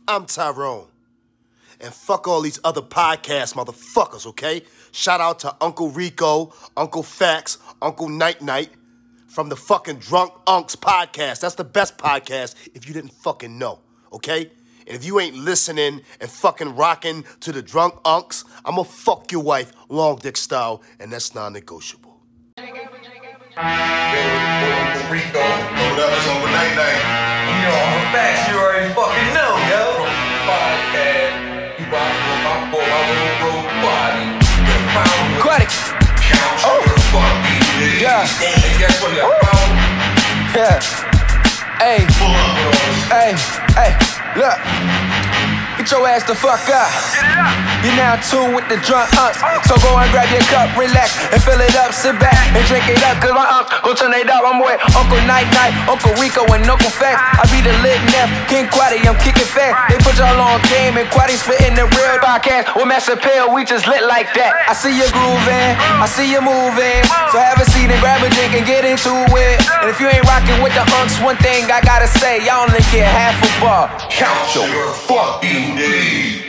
I'm Tyrone. And fuck all these other podcast motherfuckers, okay? Shout out to Uncle Rico, Uncle Fax, Uncle Night Night from the fucking Drunk Unks podcast. That's the best podcast if you didn't fucking know, okay? And if you ain't listening and fucking rocking to the Drunk Unks, I'ma fuck your wife long dick style, and that's non-negotiable. Yo, Uncle Rico, that was Uncle Night Night. You know, Uncle Fax, you already fucking know, yo. Podcast. You rockin' with my boy, my little road body. Aquatic. Oh. Yeah. And guess what? Yeah. Hey. Hey. Hey. Look. Get your ass the fuck up. You're now tuned with the Drunk Unks. So go and grab your cup, relax, and fill it up. Sit back and drink it up, cause my unks gon' turn it up. I'm with Uncle Night Night, Uncle Rico, and Uncle Fax. I be the lit Neff, King Quaddy, I'm kicking fast. They put y'all on game, and Quaddy spitting the real podcast. With Master Pill, we just lit like that. I see you grooving, I see you moving. So have a seat and grab a drink and get into it. And if you ain't rocking with the unks, one thing I gotta say, y'all only get half a bar. Count your fucking days.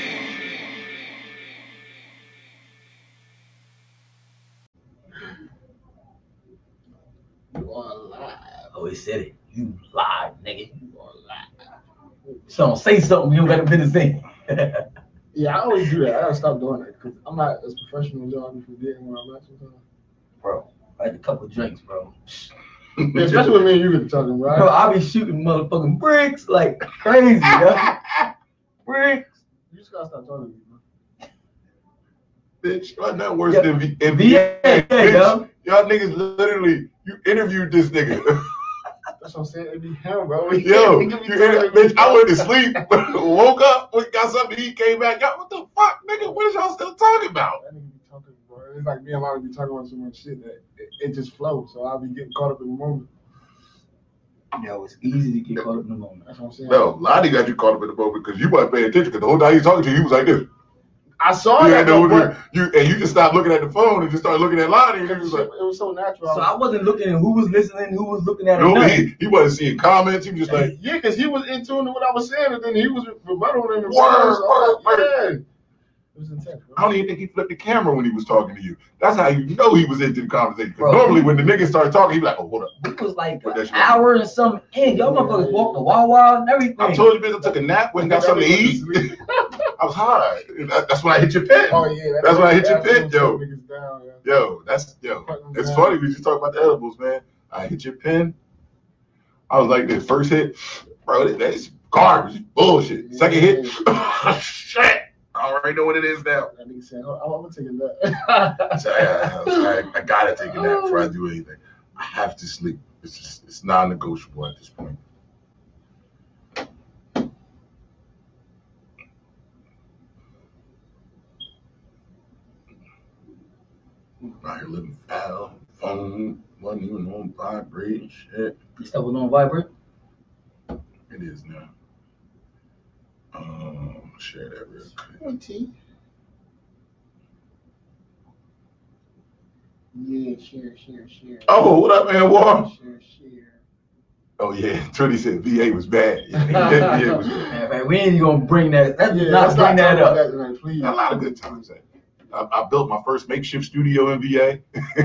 You are live. Oh, he said it. You lied, nigga. You are live. So say something you don't got a bit to say. Yeah, I always do that. I gotta stop doing that because I'm not as professional as y'all. I be forgetting when I'm at sometimes. Bro, I had a couple of drinks, bro. Yeah, especially when me and you get talking, right? Bro, I be shooting motherfucking bricks like crazy, yo. Bricks. You just gotta stop talking to me, bro. Bitch, y'all not worse Yeah. than Yeah, bitch. yo. Y'all niggas literally, you interviewed this nigga. That's what I'm saying. It be him, bro. Yo, bitch, I went to sleep, woke up, got something to eat, came back. Yo, what the fuck, nigga? What is y'all still talking about? That nigga be talking, bro. It's like me and Lana be talking about so much shit that it just flows. So I'll be getting caught up in the moment. Yo, it's easy to get caught up in the moment. That's what I'm saying. No, Lonnie got you caught up in the moment because you weren't paying attention because the whole time he was talking to you, he was like this. I saw You that. had no, But you just stopped looking at the phone and just started looking at Lonnie and he was like, it was so natural. So I wasn't looking at who was listening, who was looking at it. no, he wasn't seeing comments. He was just like, yeah, because he was in tune to what I was saying, and then he was rebuttaling in the Word. Yeah. It was intense, bro. I don't even think he flipped the camera when he was talking to you. That's how you know he was into the conversation. 'Cause Bro. normally when the niggas started talking, he'd be like, oh, hold up. It was like Put that an shit on. hour and something in. Y'all motherfuckers walked the Wawa and everything. I told you, bitch, I took a nap, went and got something to eat. I was high. That's when I hit your pin. Oh yeah, That's when I hit your pin, yo. Niggas down, yeah. Yo, it's funny we just talk about the edibles, man. I hit your pin. I was like, this first hit, bro, that's garbage, bullshit. Second hit, shit. I already know what it is now. That nigga said, oh, I'm gonna take a nap. So, I gotta take a nap before I do anything. I have to sleep. It's non-negotiable at this point. Right, living foul, phone wasn't even on vibrate, shit. You stuff was on vibrate? It is now. Share that real quick. Yeah, share. Oh, what up, man? War? Share. Oh yeah, Trinity said VA was bad. Yeah, VA was bad. Man, we ain't even gonna bring that. Let's Yeah, not let's bring that talk up. about tonight, please. A lot of good times. I built my first makeshift studio in VA.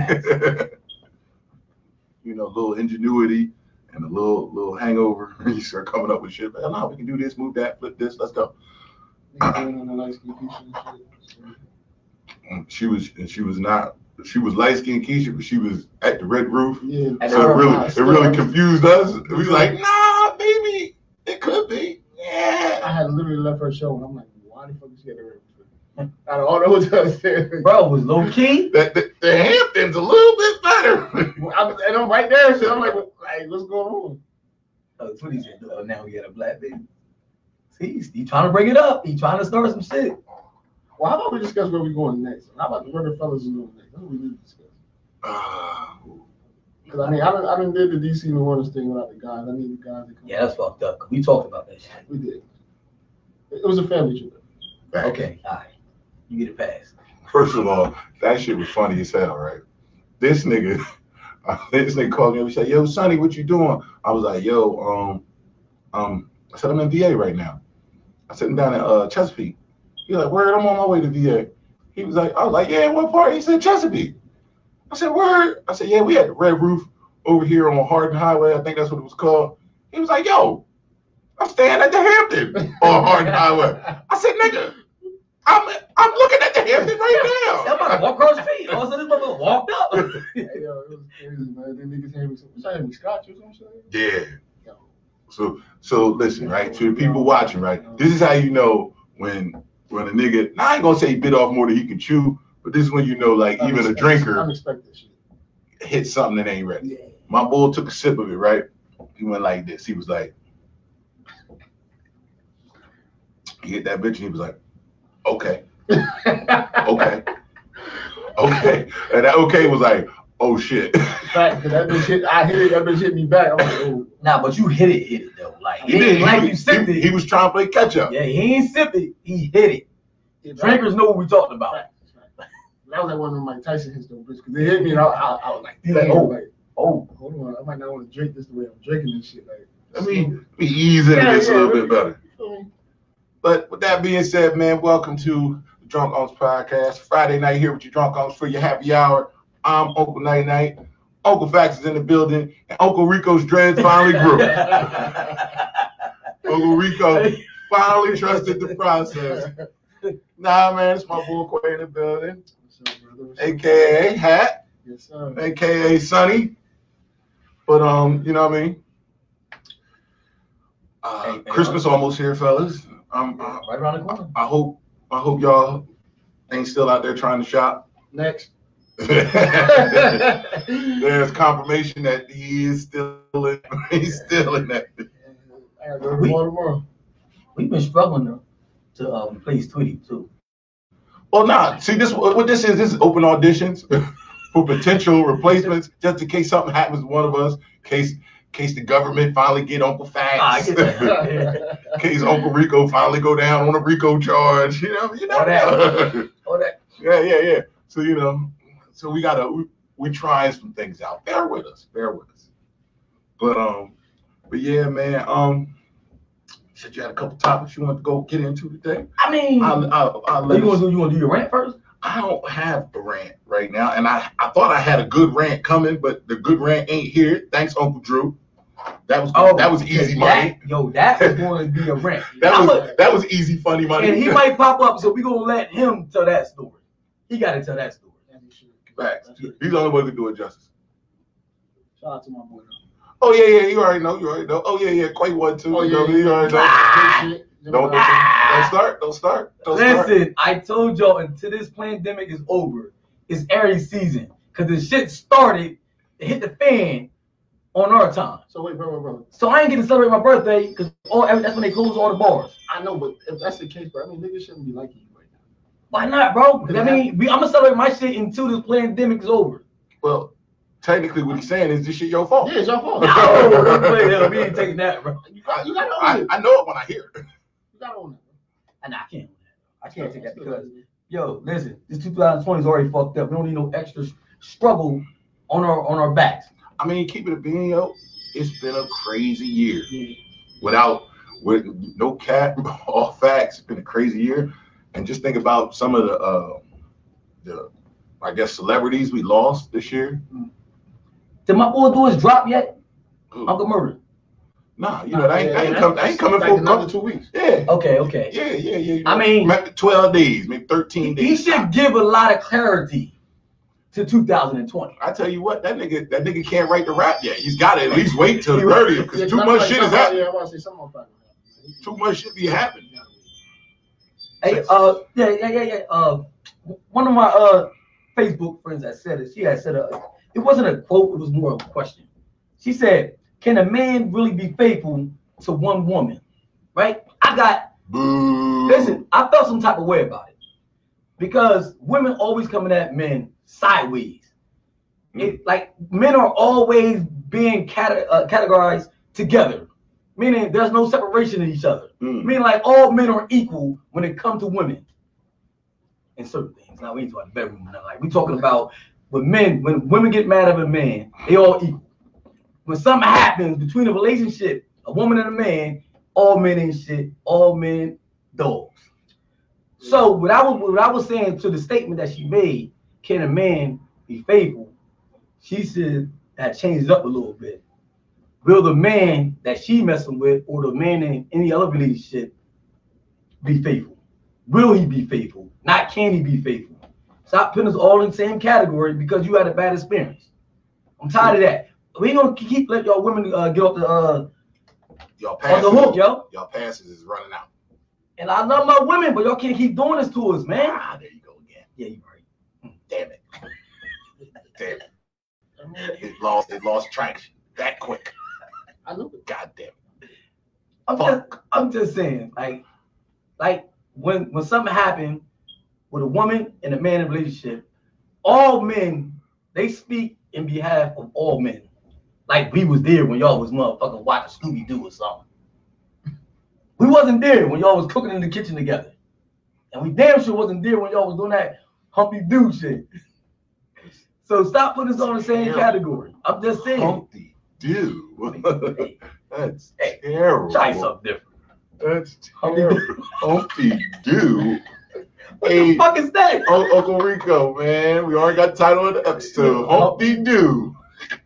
You know, a little ingenuity and a little hangover. You start coming up with shit. Like, no, we can do this, move that, flip this, let's go. She was light skinned Keisha, but she was at the Red Roof. Yeah. So it really confused us. We was like, nah, maybe it could be. Yeah. I had literally left her show, and I'm like, why the fuck is she at the Red Roof? Out of all the hotels there. Bro, it was low key. The Hamptons a little bit better. And I'm right there, so I'm like, what's going on? Oh, that's what he said. Oh, now we got a black baby. See, he trying to bring it up. He trying to start some shit. Well, how about we discuss where we going next? How about where the fellas are going next? That's what we need to discuss. Because I mean, I done did the DC New Orleans thing without the guys. I need the guys to come. Yeah, that's fucked up. We talked about that shit. We did. It was a family trip. Okay, all right. You get a pass. First of all, that shit was funny as hell, right? This nigga called me and said, "Yo, Sonny, what you doing?" I was like, "Yo, I said I'm in VA right now." I sitting down at Chesapeake. He's like, word, I'm on my way to VA. He was like, I was like, yeah, what part? He said, Chesapeake. I said, word. I said, yeah, we had the Red Roof over here on Hardin Highway. I think that's what it was called. He was like, yo, I'm staying at the Hampton on Hardin Highway. I said, nigga, I'm looking at the Hampton right now. I'm about to walk across the street. All of a sudden, this motherfucker walked up. Yo, it was crazy, man. Then niggas had me scotch or something. Yeah. So listen, right, to the people watching, right, this is how you know when a nigga, now I ain't gonna say he bit off more than he can chew, but this is when you know, like, even a drinker unexpected shit hit something that ain't ready. Yeah. My bull took a sip of it, right? He went like this. He was like, he hit that bitch and he was like, okay. Okay. Okay. And that okay was like, oh shit. Fact, that bitch hit, I hit it, that bitch hit me back. I'm like, oh. Nah, but you hit it though. Like, He did. you sipped it. He was trying to play catch up. Yeah, he ain't sipped it. He hit it. Drinkers know what we talking about. That was like one of Mike Tyson hits though, bitch, because they hit me and I was like, He's like, oh, hold on, I might not want to drink this the way I'm drinking this shit. Like, Let me ease into this a little bit better. But with that being said, man, welcome to the Drunk Unks Podcast. Friday night here with your Drunk Unks for your happy hour. I'm Uncle Night Night. Uncle Fax is in the building, and Uncle Rico's dreads finally grew. Uncle Rico finally trusted the process. Nah, man, it's my boy Quay in the building. What's up, brother? AKA Hat, Yes, sir. AKA Sonny. But you know what I mean? Christmas almost here, fellas. Right around the corner. I hope y'all ain't still out there trying to shop. Next. There's confirmation that he is still in. He's still in that. I gotta go tomorrow. We've been struggling to replace Tweety too. Well, nah. See, this what this is. This is open auditions for potential replacements, just in case something happens to one of us. Case the government finally get Uncle Fax. I get that. Case Uncle Rico finally go down on a Rico charge. You know. All that. Yeah. So so we trying some things out. Bear with us. But yeah, man. Said you had a couple topics you want to go get into today. I mean, I'll you want to do your rant first? I don't have a rant right now, and I thought I had a good rant coming, but the good rant ain't here. Thanks, Uncle Drew. That was easy money. That was going to be a rant. That was easy, funny money. And he might pop up, so we're going to let him tell that story. He got to tell that story. Facts. He's the only one who can do it justice. Shout out to my boy. Oh yeah, you already know. Oh yeah, Quay won too. Oh, yeah, you already know. Don't start. Listen, I told y'all until this pandemic is over, it's Aries season. Because the shit started, it hit the fan on our time. So wait, bro. So I ain't getting to celebrate my birthday because that's when they close all the bars. I know, but if that's the case, bro, I mean, niggas shouldn't be liking you right now. Why not, bro? Because I mean, I'm gonna celebrate my shit until this pandemic is over. Well, technically, what he's saying is this shit your fault. Yeah, it's your fault. No, we ain't taking that, bro. You gotta own it. I know it when I hear it. You gotta own it. Nah, I can't. I can't take that because, yo, listen, this 2020 is already fucked up. We don't need no extra struggle on our backs. I mean, keep it a bean, yo. It's been a crazy year. Yeah. With no cap, all facts. It's been a crazy year. And just think about some of the I guess celebrities we lost this year. Did my boy do his drop yet? Uncle Murder. Nah, I ain't coming for another 2 weeks. Yeah. Okay. Yeah. I mean, 12 days, maybe 13 days. He should give a lot of clarity to 2020. I tell you what, that nigga can't write the rap yet. He's got to at least wait till the 30th because too much shit is happening. Yeah, I want to say something about that. Too much shit be happening. Hey, one of my Facebook friends that said it. She had said it wasn't a quote. It was more of a question. She said, "Can a man really be faithful to one woman?" Right? Listen, I felt some type of way about it because women always coming at men sideways. Like men are always being categorized together, meaning there's no separation in each other. Meaning like all men are equal when it comes to women and certain things. Now we ain't talking about bedroom. Like we talking about when women get mad at a man, they all equal. When something happens between a relationship, a woman and a man, all men ain't shit. All men dogs. So what I was saying to the statement that she made, can a man be faithful? She said that changed it up a little bit. Will the man that she messing with or the man in any other relationship be faithful? Will he be faithful? Not can he be faithful? Stop putting us all in the same category because you had a bad experience. I'm tired of that. We ain't gonna keep let y'all women get off the y'all on the hook, yo. Y'all passes is running out. And I love my women, but y'all can't keep doing this to us, man. Ah, there you go again. Yeah, you right. Damn it. Damn it. It lost traction that quick. I know it. God damn it. I'm just saying, like when something happened with a woman and a man in a relationship, all men, they speak in behalf of all men. Like we was there when y'all was motherfucking watching Scooby-Doo or something. We wasn't there when y'all was cooking in the kitchen together. And we damn sure wasn't there when y'all was doing that Humpty-Doo shit. So stop putting us on the same category. I'm just saying. Humpty-Doo. That's terrible. Try something different. That's terrible. Humpty-Doo. What the fuck is that? Uncle Rico, man. We already got the title of the episode. Humpty-Doo.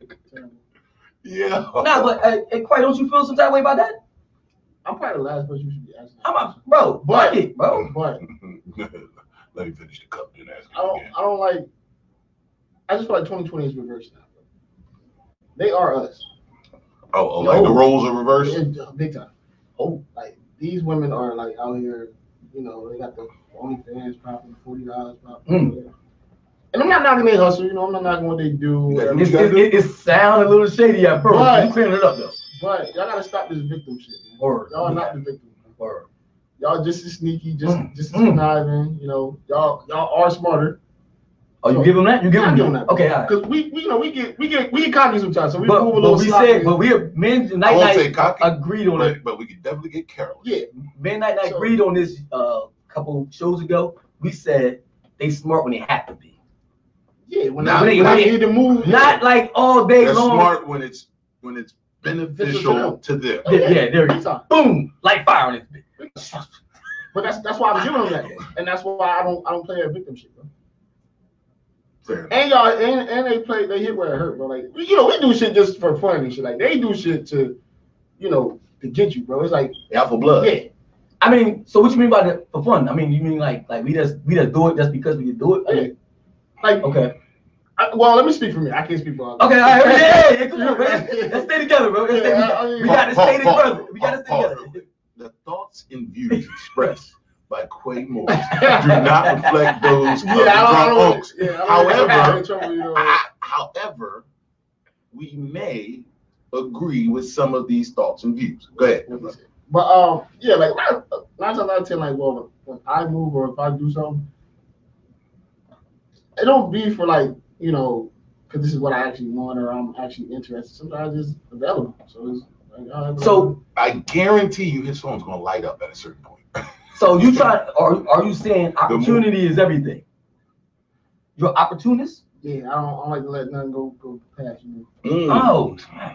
Yeah. Nah, but quite don't you feel some type of way about that? I'm probably the last person you should be asking. Bro, fuck it, bro. But let me finish the cup, then ask I don't like. I just feel like 2020 is reversed now. They are us. Oh, like the roles are reversed? Big time. Oh, like these women are like out here, you know, they got the OnlyFans popping, $40 popping. And I'm not knocking their hustle, you know, I'm not knocking what they do. It sounds a little shady at first. You clearing it up though. But y'all gotta stop this victim shit, man. Y'all are not the victim. Y'all just as sneaky, just as conniving, you know. Y'all are smarter. Oh, you give them that? You give them that? Okay, all right. Because we get cocky sometimes, so we move a but little. We have men night agreed on it. But we could definitely get careless. Yeah, men night agreed on this couple shows ago. We said they smart when they have to be. Yeah, when they need to move. Not like all day They're long. smart when it's beneficial to them. Yeah, there you go. Boom, like fire in this bitch. But that's why I'm giving them that, and that's why I don't play that victim shit, bro. And y'all, and they hit where it hurt, bro. Like, you know, we do shit just for fun and shit. Like, they do shit to, you know, to get you, bro. It's like out for blood. Yeah. I mean, so what you mean by that for fun? I mean, you mean like we just do it just because we can do it? I mean, like okay. Well, let me speak for me. I can't speak for others. Okay, all right. Yeah, come on, man. Let's stay together, bro. We got to stay together. We got to stay together. The thoughts and views expressed by Quay Moore do not reflect those of the drunk unks. However, we may agree with some of these thoughts and views. Go ahead. But yeah, like 9 times out of 10, like, well, when I move or if I do something, it don't be for like, you know, because this is what I actually want or I'm actually interested. Sometimes it's available. So it's like, so I guarantee you his phone's gonna light up at a certain point. So you are you saying opportunity is everything? You're opportunist? Yeah, I don't like to let nothing go past me. Oh.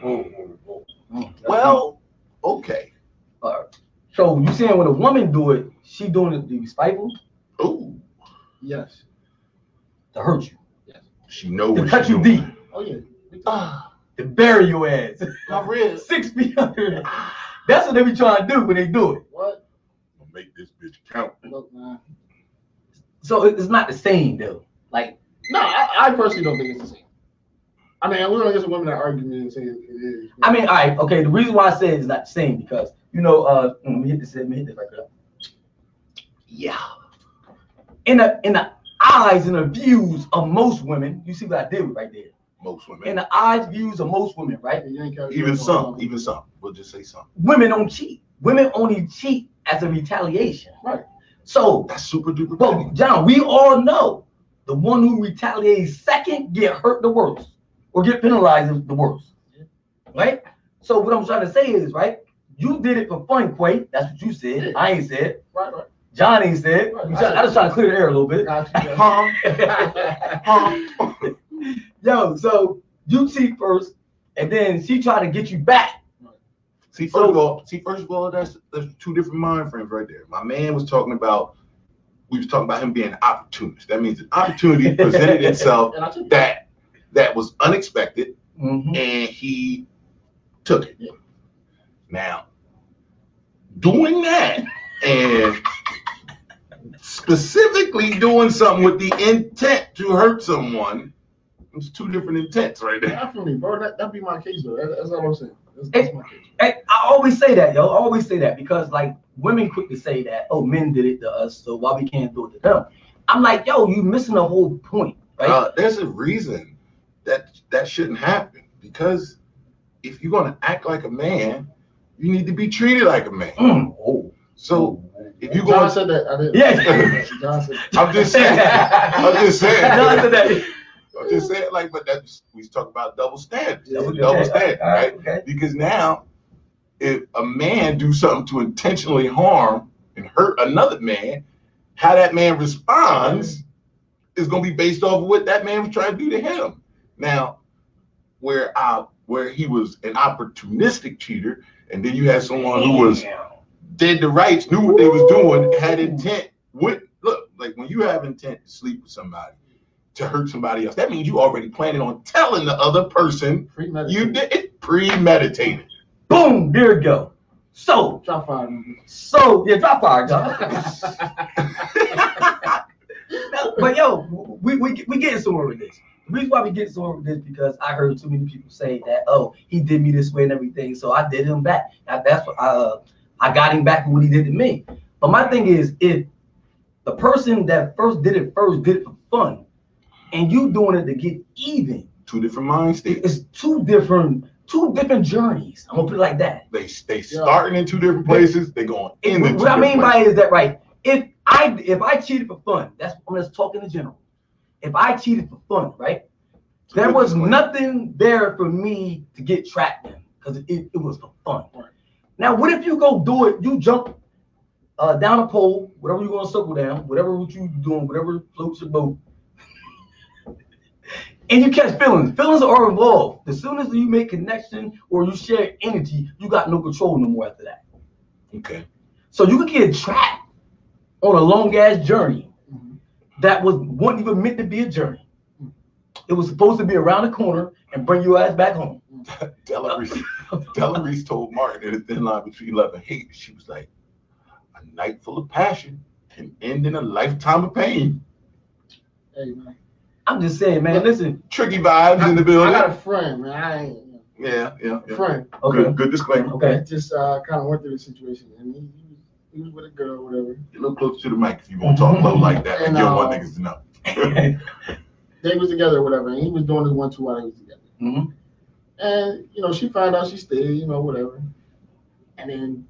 Well, okay. So you saying when a woman do it, she doing it to be spiteful? Ooh. Yes. To hurt you. Yes. She knows. To cut you deep. Oh yeah. To bury your ass. Not real. 6 feet under. That's what they be trying to do when they do it. What? Make this bitch count. Look, man. So it's not the same though. Like, no, I personally don't think it's the same. I mean, we're gonna get some women that argue me and say it is. I mean, all right, okay. The reason why I say it's not the same because you know, let me hit this right there. Yeah. In the eyes and the views of most women, you see what I did right there. Most women. In the eyes, views of most women, right? Even some. We'll just say some. Women don't cheat. Women only cheat as a retaliation. Right. So that's super duper. Well, John, we all know the one who retaliates second get hurt the worst or get penalized the worst. Right? So what I'm trying to say is, right, you did it for fun, Quay. That's what you said. Yeah. I ain't said. Right. John ain't said. Right. I just trying to clear the air a little bit. Yo, so you cheat first, and then she tried to get you back. See, first of all, that's two different mind frames right there. My man was talking about, we was talking about him being an opportunist. That means an opportunity presented itself that was unexpected, and he took it. Now, doing that and specifically doing something with the intent to hurt someone, it's two different intents right there. Definitely, bro. That'd be my case, though. That's all I'm saying. That's my case. I always say that, yo. I always say that because, like, women quick to say that, oh, men did it to us, so why we can't do it to them? I'm like, yo, you missing the whole point, right? There's a reason that shouldn't happen, because if you're gonna act like a man, you need to be treated like a man. So if you John said that, I didn't. Yeah. John said that. I'm just saying. John said that. I'm just saying, like, but we talk about double standards. Double Standard, right? Okay. Because now, if a man do something to intentionally harm and hurt another man, how that man responds is going to be based off of what that man was trying to do to him. Now, where he was an opportunistic cheater, and then you had someone who was did the rights, knew what they was doing, had intent. Look, like when you have intent to sleep with somebody, to hurt somebody else, that means you already planning on telling the other person you did it, premeditated. Boom, there it go. So Drop fire. Drop fire, God. But yo, we getting somewhere with this. The reason why we get somewhere with this because I heard too many people say that, oh, he did me this way and everything, so I did him back. That's what I got him back for what he did to me. But my thing is, if the person that did it for fun, and you doing it to get even, two different mind states. It's two different journeys. I'm gonna put it like that. They starting in two different places. They going in. What I mean by it is that, right? If I cheated for fun, I'm just talking in general. If I cheated for fun, right? There was nothing there for me to get trapped in because it was for fun. Right. Now, what if you go do it? You jump down a pole, whatever you're gonna circle down, whatever route you doing, whatever floats your boat. And you catch feelings. Feelings are involved. As soon as you make connection or you share energy, you got no control no more after that. Okay. So you could get trapped on a long ass journey that wasn't even meant to be a journey. It was supposed to be around the corner and bring your ass back home. Della Reese told Martin in a thin line between love and hate. She was like, a night full of passion can end in a lifetime of pain. Hey, man. I'm just saying, man, listen. Tricky vibes in the building. I got a friend, man. I ain't. Yeah. Friend. Okay. Good disclaimer. Okay. Just kind of went through the situation, and he was with a girl or whatever. Get a little closer to the mic if you want to talk low like that. And you don't want niggas to know. They was together or whatever, and he was doing this 1-2 while they was together. Mm-hmm. And, she found out she stayed, whatever. And then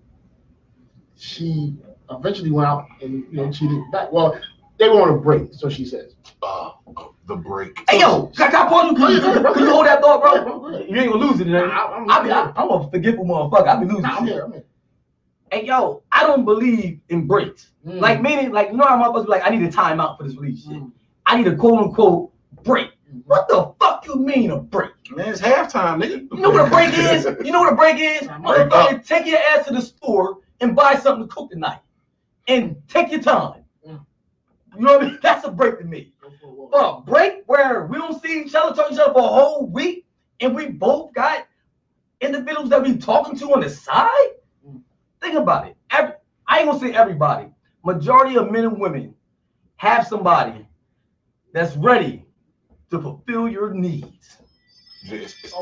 she eventually went out and, cheated back. Well, they were on a break, so she says. The break. Hey, yo, can I pause you? Can you hold that thought, bro? You ain't gonna lose it. I'm a forgetful motherfucker. I be losing I'm shit. here. Hey, yo, I don't believe in breaks. Like, meaning, like, how motherfuckers be like, I need a timeout for this relationship. I need a quote-unquote break. What the fuck you mean a break? Man, it's halftime, nigga. You know what a break is? Motherfucker, take your ass to the store and buy something to cook tonight. And take your time. You know what I mean? That's a break to me. But a break where we don't see each other, talk to each other for a whole week, and we both got individuals that we talking to on the side? Think about it. I ain't gonna say everybody. Majority of men and women have somebody that's ready to fulfill your needs. I said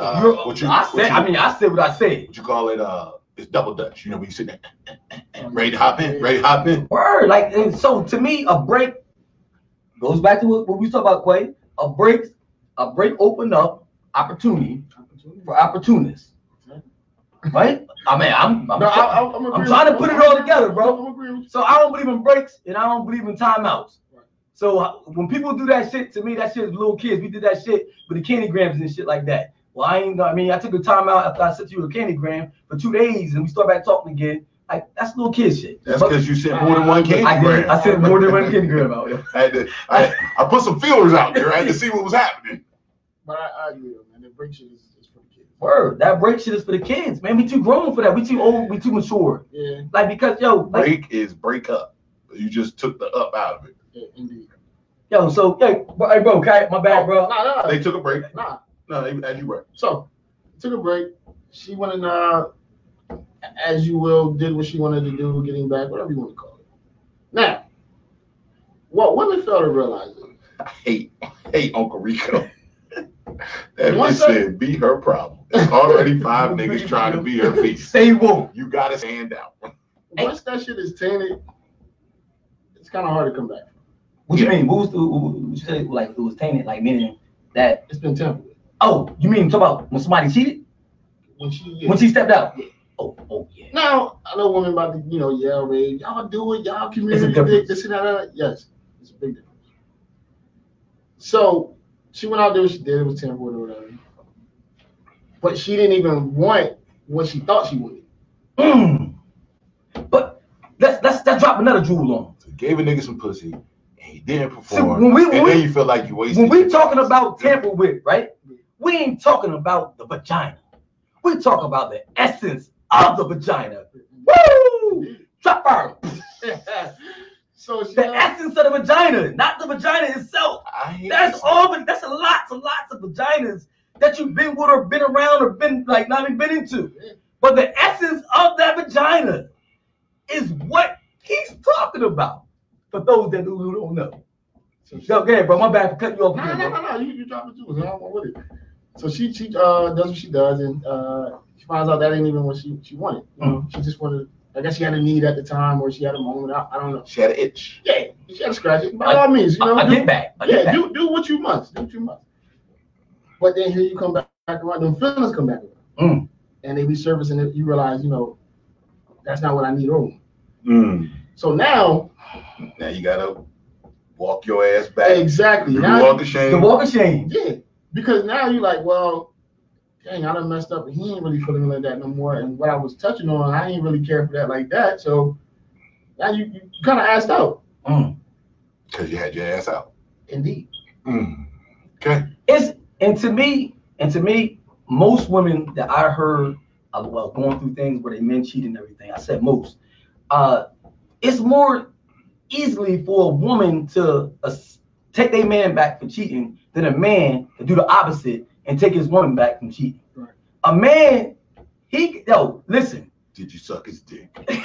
what I said. What you call it? It's double Dutch. When you sit there, ready to hop in. Word, like, and so to me, a break goes back to what we talked about, Quay. A break open up opportunity for opportunists, right? I mean, I'm trying to put it all together, bro. So I don't believe in breaks and I don't believe in timeouts. So when people do that shit, to me, that shit is little kids. We did that shit with the candy grams and shit like that. Well, I took a time out after I sent you a candy gram for 2 days and we start back talking again. Like, that's little kid shit. That's because you sent more than one candy gram. I sent more than one candy gram out. Yeah. I put some feelers out there. I had to see what was happening. But I agree, man. The break shit is for the kids. Word, that break shit is for the kids, man. We too grown for that. We too old. We too mature. Yeah. Like because break is break up. You just took the up out of it. Yeah, indeed. So hey, bro, okay, my bad, bro. Nah. They took a break. Nah. No, as you were. So took a break. She went and as you will, did what she wanted to do, getting back, whatever you want to call it. Now, what women fail to realize is I hate Uncle Rico. That Once bitch said, be her problem. There's already 5 niggas trying to be her face. Say won't. You gotta stand out. once that shit is tainted, it's kind of hard to come back. What you mean? What you say? Like it was tainted, like meaning that. It's been tampered with. Oh, you mean talk about when somebody cheated? When she stepped out? Yeah. Oh yeah. Now I know women about to yell, babe, y'all do it, y'all community difference. big, this and that. Yes, it's a big difference. So she went out there, she did, it was tampered with or whatever. But she didn't even want what she thought she wanted. But let's drop another jewel on. So gave a nigga some pussy and he didn't perform. See, then you feel like you wasted. When we talking about tamper with, right? We ain't talking about the vagina. We talking about the essence of the vagina. Woo! Drop fire. So she The essence of the vagina, not the vagina itself. That's lots of vaginas that you've been with or been around or been not even been into. But the essence of that vagina is what he's talking about. For those that who don't know. So go ahead, bro. My bad for cutting you off again. No. You drop it too. I don't want with it. So she does what she does, and she finds out that ain't even what she wanted. She just wanted. I guess she had a need at the time, or she had a moment. I don't know. She had an itch. Yeah, she had to scratch it. By all means, I get back. Do what you must. Do what you must. But then here you come back around. Them feelings come back around, and they resurface, and you realize, that's not what I need or want. So now you gotta walk your ass back. Exactly. The Now walk of shame. The walk of shame. Yeah, because now you're like, well, dang, I done messed up, and he ain't really feeling like that no more. And what I was touching on, I ain't really care for that like that. So now you kind of asked out. Because you had your ass out. Indeed. Okay. And to me, most women that I heard, going through things where they men cheat and everything, I said most. It's more easily for a woman to take their man back for cheating than a man to do the opposite and take his woman back from cheating. Right. A man, listen. Did you suck his dick?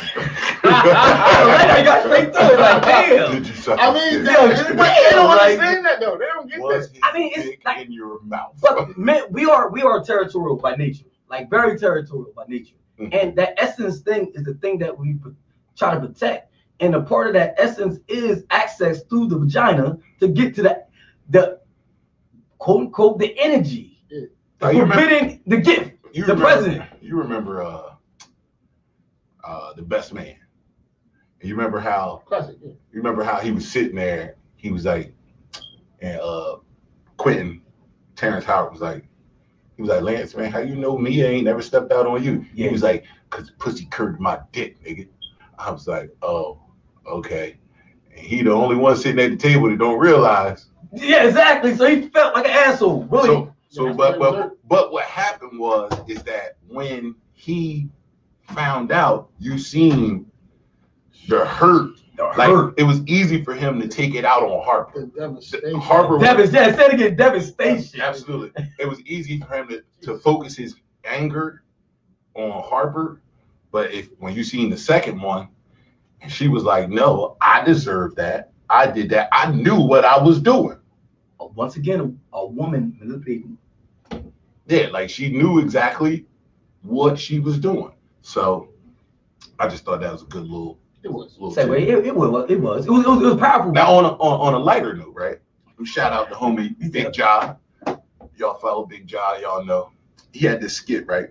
I got straight to it, like, damn. Did you suck his dick? They don't understand that though. They don't get Was that. his dick in your mouth? But men, we are territorial by nature, like very territorial by nature. And that essence thing is the thing that we try to protect. And a part of that essence is access through the vagina to get to the quote unquote the energy, forbidding the gift, present. You remember The Best Man? And you remember how? Classic. Yeah. You remember how he was sitting there? He was like, and Quentin Terrence Howard was like, Lance, man, how you know me? I ain't never stepped out on you. Yeah. He was like, cause pussy curved my dick, nigga. I was like, oh, okay. And he the only one sitting at the table that don't realize. Yeah, exactly. So he felt like an asshole, really. But what happened is that when he found out, you seen the hurt. It was easy for him to take it out on Harper. Say it again, devastation. Absolutely. It was easy for him to focus his anger on Harper. But when you seen the second one, and she was like, no, I deserve that. I did that. I knew what I was doing. Once again, a woman manipulating. Yeah, like she knew exactly what she was doing. So I just thought that was a good little. It was. It was powerful. Now on a lighter note, right? Shout out to homie Big Ja. Y'all follow Big Ja, y'all know. He had this skit, right?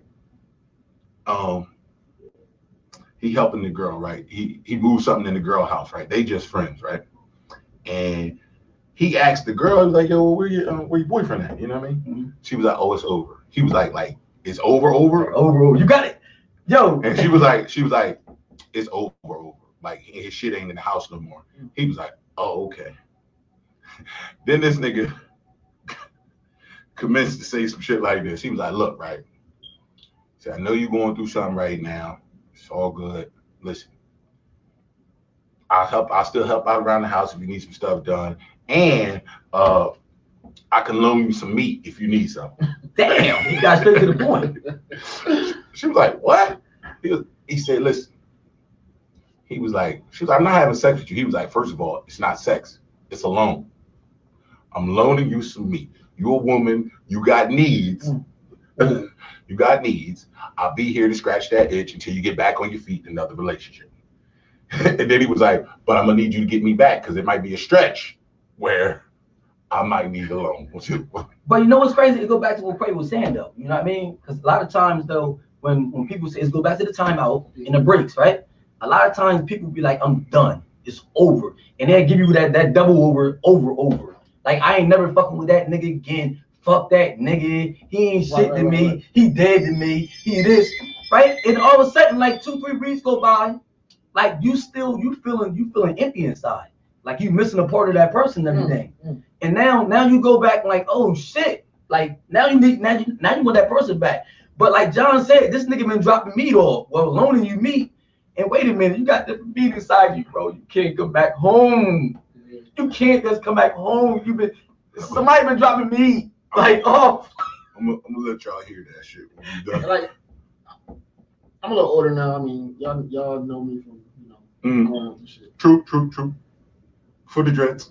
He helping the girl, right? He moved something in the girl house, right? They just friends, right? And he asked the girl, he was like, yo, where your boyfriend at? You know what I mean? Mm-hmm. She was like, oh, it's over. He was like, it's over. You got it. Yo. And she was like, it's over. Like his shit ain't in the house no more. He was like, oh, okay. Then this nigga commenced to say some shit like this. He was like, look, right? said, I know you're going through something right now. It's all good. Listen, I'll still help out around the house if you need some stuff done. And I can loan you some meat if you need something. Damn, he got straight to the point. She was like, what? He said, listen. She was like, I'm not having sex with you. He was like, first of all, it's not sex. It's a loan. I'm loaning you some meat. You're a woman. You got needs. You got needs. I'll be here to scratch that itch until you get back on your feet in another relationship. And then he was like, but I'm going to need you to get me back because it might be a stretch where I might need a loan. But you know what's crazy? It go back to what Craig was saying, though. You know what I mean? Because a lot of times, though, when people say, go back to the timeout in the breaks, right? A lot of times people be like, I'm done. It's over. And they'll give you that double over. Like, I ain't never fucking with that nigga again. Fuck that nigga. He ain't shit to me. Right. He dead to me. He this. Right? And all of a sudden, like 2-3 weeks go by, like you feeling empty inside. Like you missing a part of that person and everything. And now you go back like, oh shit. Like now you want that person back. But like John said, this nigga been dropping meat off. Well, loaning you meat. And wait a minute, you got the meat inside you, bro. You can't come back home. You can't just come back home. Somebody been dropping meat. Like, oh. I'm gonna let y'all hear that shit when you done. Like, I'm a little older now. I mean, y'all know me from growing up and shit. True. For the dreads.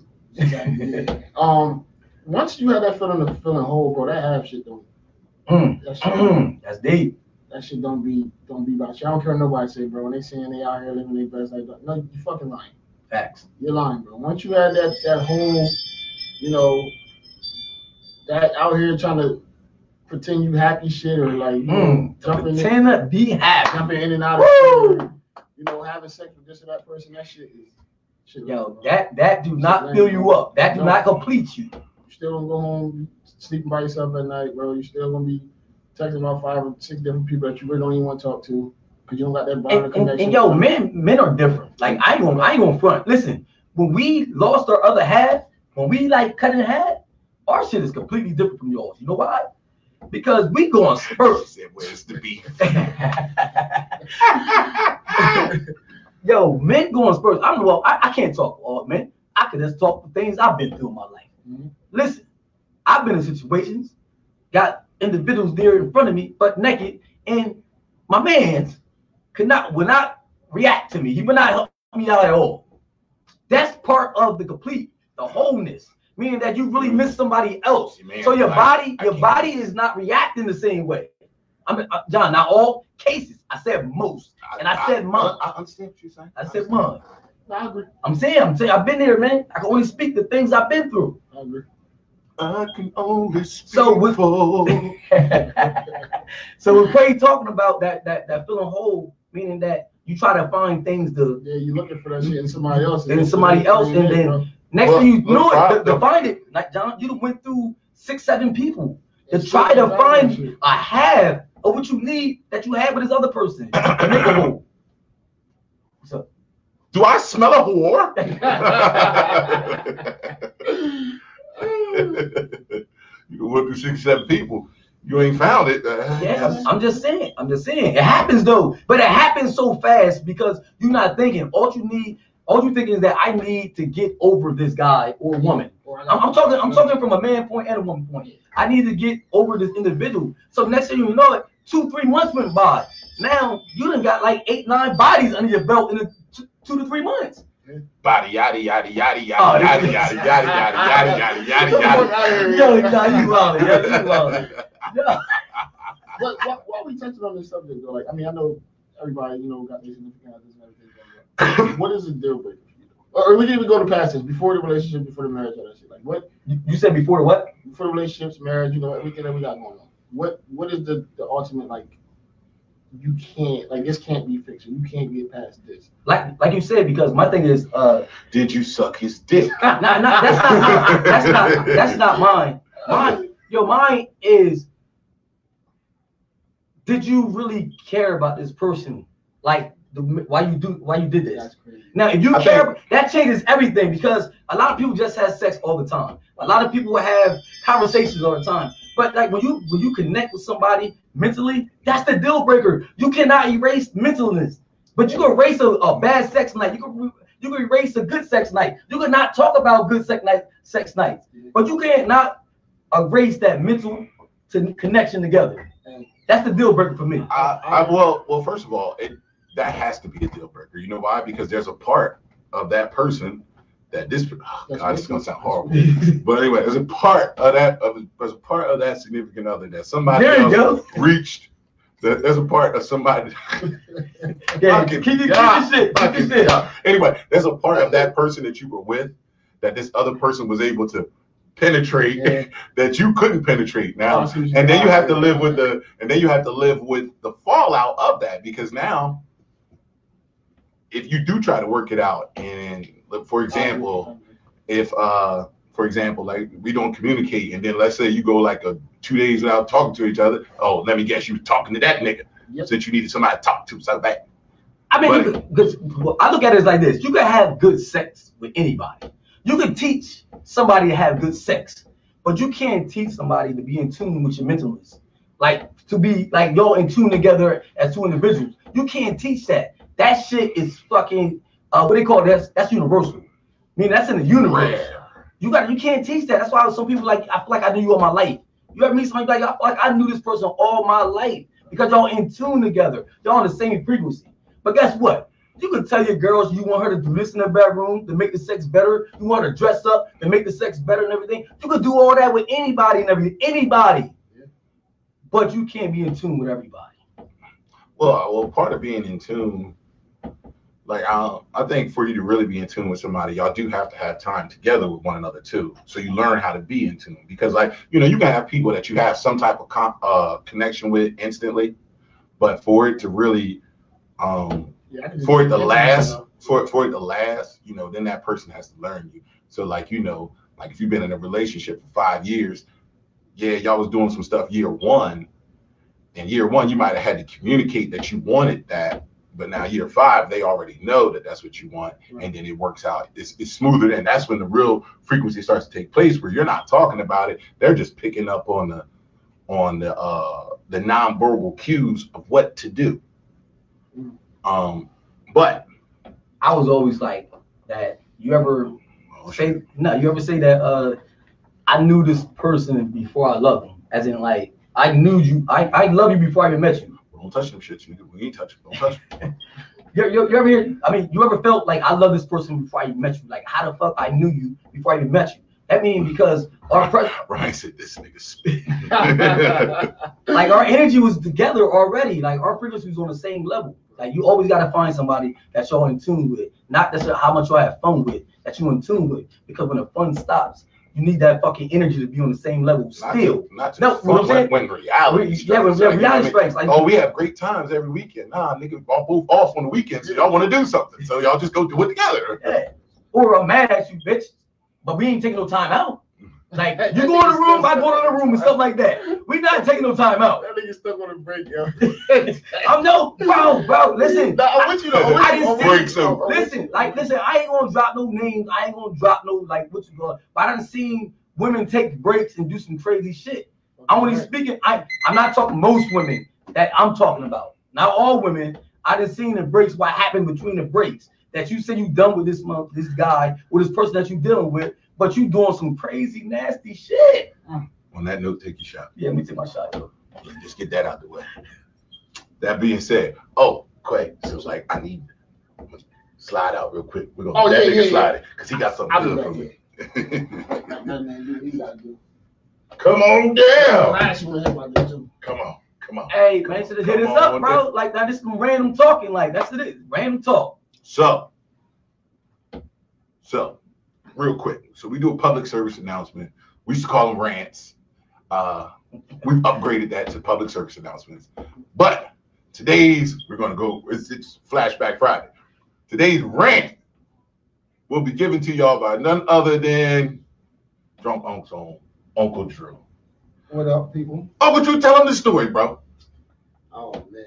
Once you have that feeling whole, bro, that half shit don't. That's deep. That shit don't be about you. I don't care what nobody say, bro. When they saying they out here living their best life, no, you fucking lying. Facts. You're lying, bro. Once you had that whole, that out here trying to pretend you happy shit or like jumping in and out of shit, having sex with this or that person, that shit is yo, that do not fill you up. That do not complete you. You still gonna go home sleeping by yourself at night, bro. You still gonna be texting about 5 or 6 different people that you really don't even want to talk to because you don't got that bond connection. And yo, men are different. Like I ain't gonna front. Listen, when we lost our other half, when we like cut in half, our shit is completely different from yours. You know why? Because we go on spurts. Where's the beef? Yo, men go on spurts. I can't talk for all men. I can just talk for things I've been through in my life. Listen, I've been in situations, got individuals there in front of me, butt naked, and my man would not react to me. He would not help me out at all. That's part of the wholeness, meaning that you really miss somebody else. So your body is not reacting the same way. I mean, John, not all cases. I said most, and I said mine. I understand what you're saying. I said mine. I agree. I'm saying, I've been there, man. I can only speak the things I've been through. I agree. I can only speak so with so Quay talking about that feeling whole, meaning that you try to find things you're looking for that shit in somebody else. And then next thing you know it, to find it, like John, you went through 6-7 people to try to find a half of what you need that you had with this other person to make a whole. What's up? Do I smell a whore? You went through 6-7 people. You ain't found it. Yeah, I'm just saying. It happens though, but it happens so fast because you're not thinking. All you thinking is that I need to get over this guy or woman. I'm talking from a man point and a woman point. I need to get over this individual. So next thing you know it, 2-3 months went by. Now you done got like 8-9 bodies under your belt in 2 to 3 months. Body yada yada yada yada yada yada yada yada yada yada. Yo, you lying. Yeah. What we touched on this subject though? Like, I mean, I know everybody, got these significant others and everything. What is a deal breaker for you? Or we can even go to past this, before the relationship, before the marriage, all that shit. Like, what you said before the what? Before the relationships, marriage, everything that we got going on. What is the ultimate like? You can't, like, this can't be fixed. You can't get past this. Like you said, because my thing is, did you suck his dick? That's not mine. Mine is, did you really care about this person? Like, why you did this? That's crazy. Now, if you care, that changes everything, because a lot of people just have sex all the time. A lot of people have conversations all the time. But like when you connect with somebody, mentally, that's the deal breaker. You cannot erase mentalness, but you can erase a bad sex night. You can erase a good sex night. You can not talk about good sex nights, but you can't not erase that mental connection together. That's the deal breaker for me. Well, first of all, that has to be a deal breaker. You know why? Because there's a part of that person that this. Oh God, it's gonna sound horrible. But anyway, there's a part of that significant other that somebody else reached. There's a part of somebody. Keep this shit. Anyway, there's a part of that person that you were with that this other person was able to penetrate that you couldn't penetrate now, and then you have to live with the fallout of that, because now if you do try to work it out, and for example, if like we don't communicate, and then let's say you go like 2 days without talking to each other. Oh, let me guess, you were talking to that nigga since you needed somebody to talk to so bad. I mean, I look at it like this: you can have good sex with anybody. You can teach somebody to have good sex, but you can't teach somebody to be in tune with your mentalness. Like to be like y'all in tune together as two individuals. You can't teach that. That shit is fucking what they call it, that's universal. I mean, that's in the universe. You can't teach that. That's why some people like, I feel like I knew you all my life. You ever meet somebody like, I feel like I knew this person all my life because y'all in tune together. Y'all on the same frequency. But guess what? You can tell your girls you want her to do this in the bedroom to make the sex better. You want her to dress up to make the sex better and everything. You can do all that with anybody and everything. Anybody. But you can't be in tune with everybody. Well, part of being in tune, like I think for you to really be in tune with somebody, y'all do have to have time together with one another too. So you learn how to be in tune, because like, you know, you can have people that you have some type of connection with instantly, but for it to really for it to last, you know, then that person has to learn you. So like, you know, like if you've been in a relationship for 5 years, y'all was doing some stuff year one, and year one you might have had to communicate that you wanted that, but now year 5 they already know that that's what you want, and then it works out. It's smoother, and that's when the real frequency starts to take place, where you're not talking about it, they're just picking up on the non-verbal cues of what to do. But I was always like that. You ever say that I knew this person before I loved him? As in, like, I knew you. I love you before I even met you. Don't touch them shits, nigga. We ain't touching. Don't touch them. You ever hear? I mean, you ever felt like I love this person before I even met you? Like, how the fuck I knew you before I even met you? That means because our Ryan said this nigga spit. Like our energy was together already. Like our frequency was on the same level. Like you always gotta find somebody that you're in tune with, not necessarily how much you have fun with, that you're in tune with. Because when the fun stops, you need that fucking energy to be on the same level still. Not when reality strikes. When reality strikes. Like, oh, we have great times every weekend. Nah, nigga, y'all both off on the weekends, so y'all want to do something. So y'all just go do it together. Yeah. Or I'm mad at you, bitch, but we ain't taking no time out. Like, you go in the room, I go in the room and stuff like that. We not taking no time out. That nigga stuck on a break, yo. I'm no, bro, listen. I want you to listen, I ain't gonna drop no names. I ain't gonna drop no, like, what you going. But I done seen women take breaks and do some crazy shit. I'm only speaking, I'm not talking most women that I'm talking about. Not all women. I done seen the breaks, what happened between the breaks. That you say you done with this guy, with this person that you dealing with, but you doing some crazy, nasty shit. On that note, take your shot. Yeah, let me take my shot, though. Just get that out the way. That being said, Quay, so it's like, I need to slide out real quick. We're going to let slide it, because he got something good for me. Come on down. Come on. Hey, man, should have hit us up, bro. Like, now this is some random talking. Like, that's it. Random talk. So, real quick. So we do a public service announcement. We used to call them rants. We've upgraded that to public service announcements. But today's, we're going to go, it's Flashback Friday. Today's rant will be given to y'all by none other than Drunk Unc's own Uncle Drew. What up, people? Uncle Drew, tell them the story, bro. Oh, man.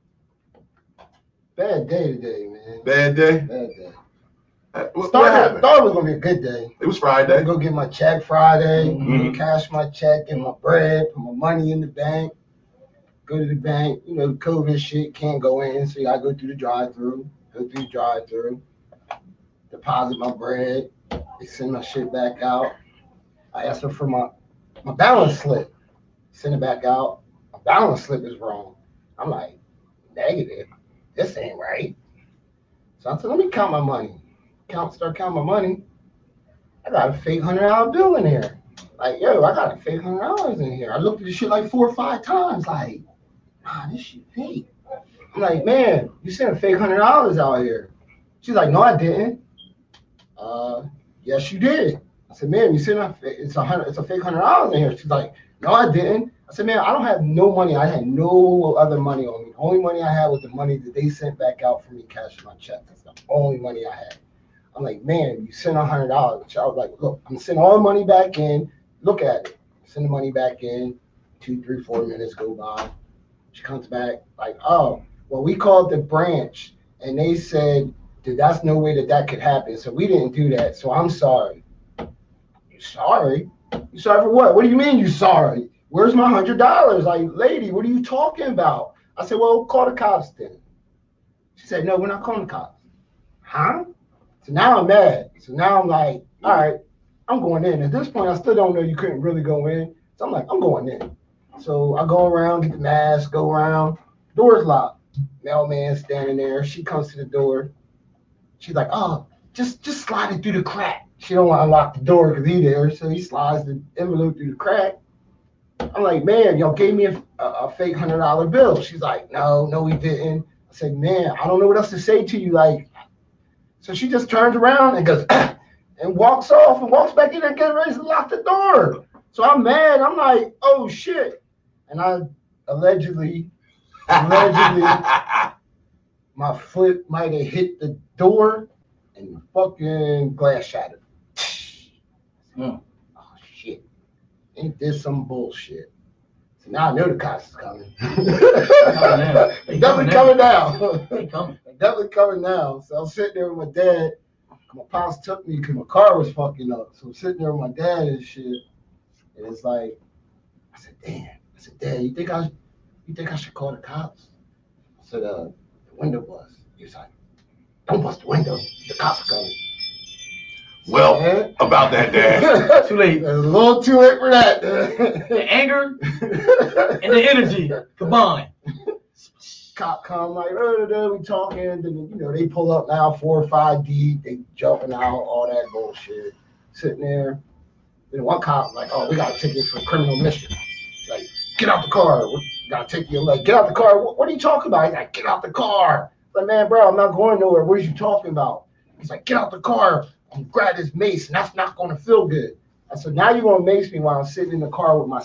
Bad day today, man. Bad day? Bad day. What happened? Thought it was going to be a good day. It was Friday. Go get my check Friday, cash my check, get my bread, put my money in the bank. go to the bank, you know, COVID shit, can't go in, so you gotta go through the drive-through, deposit my bread, they send my shit back out. I asked her for my balance slip, send it back out. My balance slip is wrong. I'm like, negative, this ain't right. So I said, let me count my money. Start counting my money. I got a fake $100 bill in here. Like, yo, I got a fake $100 in here. I looked at this shit like 4 or 5 times. Like, nah, this shit fake. I'm like, man, you sent a fake $100 out here. She's like, no, I didn't. Yes, you did. I said, man, you sent it's a fake $100 in here. She's like, no, I didn't. I said, man, I don't have no money. I had no other money on me. The only money I had was the money that they sent back out for me cash in my check. That's the only money I had. I'm like, man, you sent $100. I was like, look, I'm sending all the money back in. Look at it. Send the money back in. 2, 3, 4 minutes go by. She comes back like, oh, well, we called the branch and they said that that's no way that could happen. So we didn't do that. So I'm sorry. You sorry? You sorry for what? What do you mean you sorry? Where's my $100? Like, lady, what are you talking about? I said, well, call the cops then. She said, no, we're not calling the cops. Huh? So now I'm mad. So now I'm like, all right, I'm going in. At this point, I still don't know you couldn't really go in. So I'm like, I'm going in. So I go around, get the mask, go around. Door's locked. Mailman standing there. She comes to the door. She's like, oh, just slide it through the crack. She don't want to unlock the door because he's there. So he slides the envelope through the crack. I'm like, man, y'all gave me a fake $100 bill. She's like, no, we didn't. I said, man, I don't know what else to say to you. Like, so she just turns around and goes, and walks off and walks back in and gets ready to lock the door. So I'm mad. I'm like, oh shit. And I allegedly, my foot might have hit the door and the fucking glass shattered. Oh shit. Ain't this some bullshit? So now I know the cops is coming. They definitely coming down. They definitely coming down. So I'm sitting there with my dad. My pops took me because my car was fucking up. So I'm sitting there with my dad and shit. And it's like, I said, damn. I said, Dad, you think I should call the cops? I said, the window bust. He was like, don't bust the window. The cops are coming. Well, man, about that, Dad. Too late. It's a little too late for that. The anger and the energy combined. Cop come like, we talking. Then, you know, they pull up now 4 or 5 deep. They jumping out, all that bullshit. Sitting there. Then one cop like, oh, we got a ticket for criminal mischief. Like, get out the car. We got to take you. Like, get out the car. What are you talking about? He's like, get out the car. Like, man, bro, I'm not going nowhere. What are you talking about? He's like, get out the car. And grab his mace, and that's not going to feel good. I said, now you're going to mace me while I'm sitting in the car with my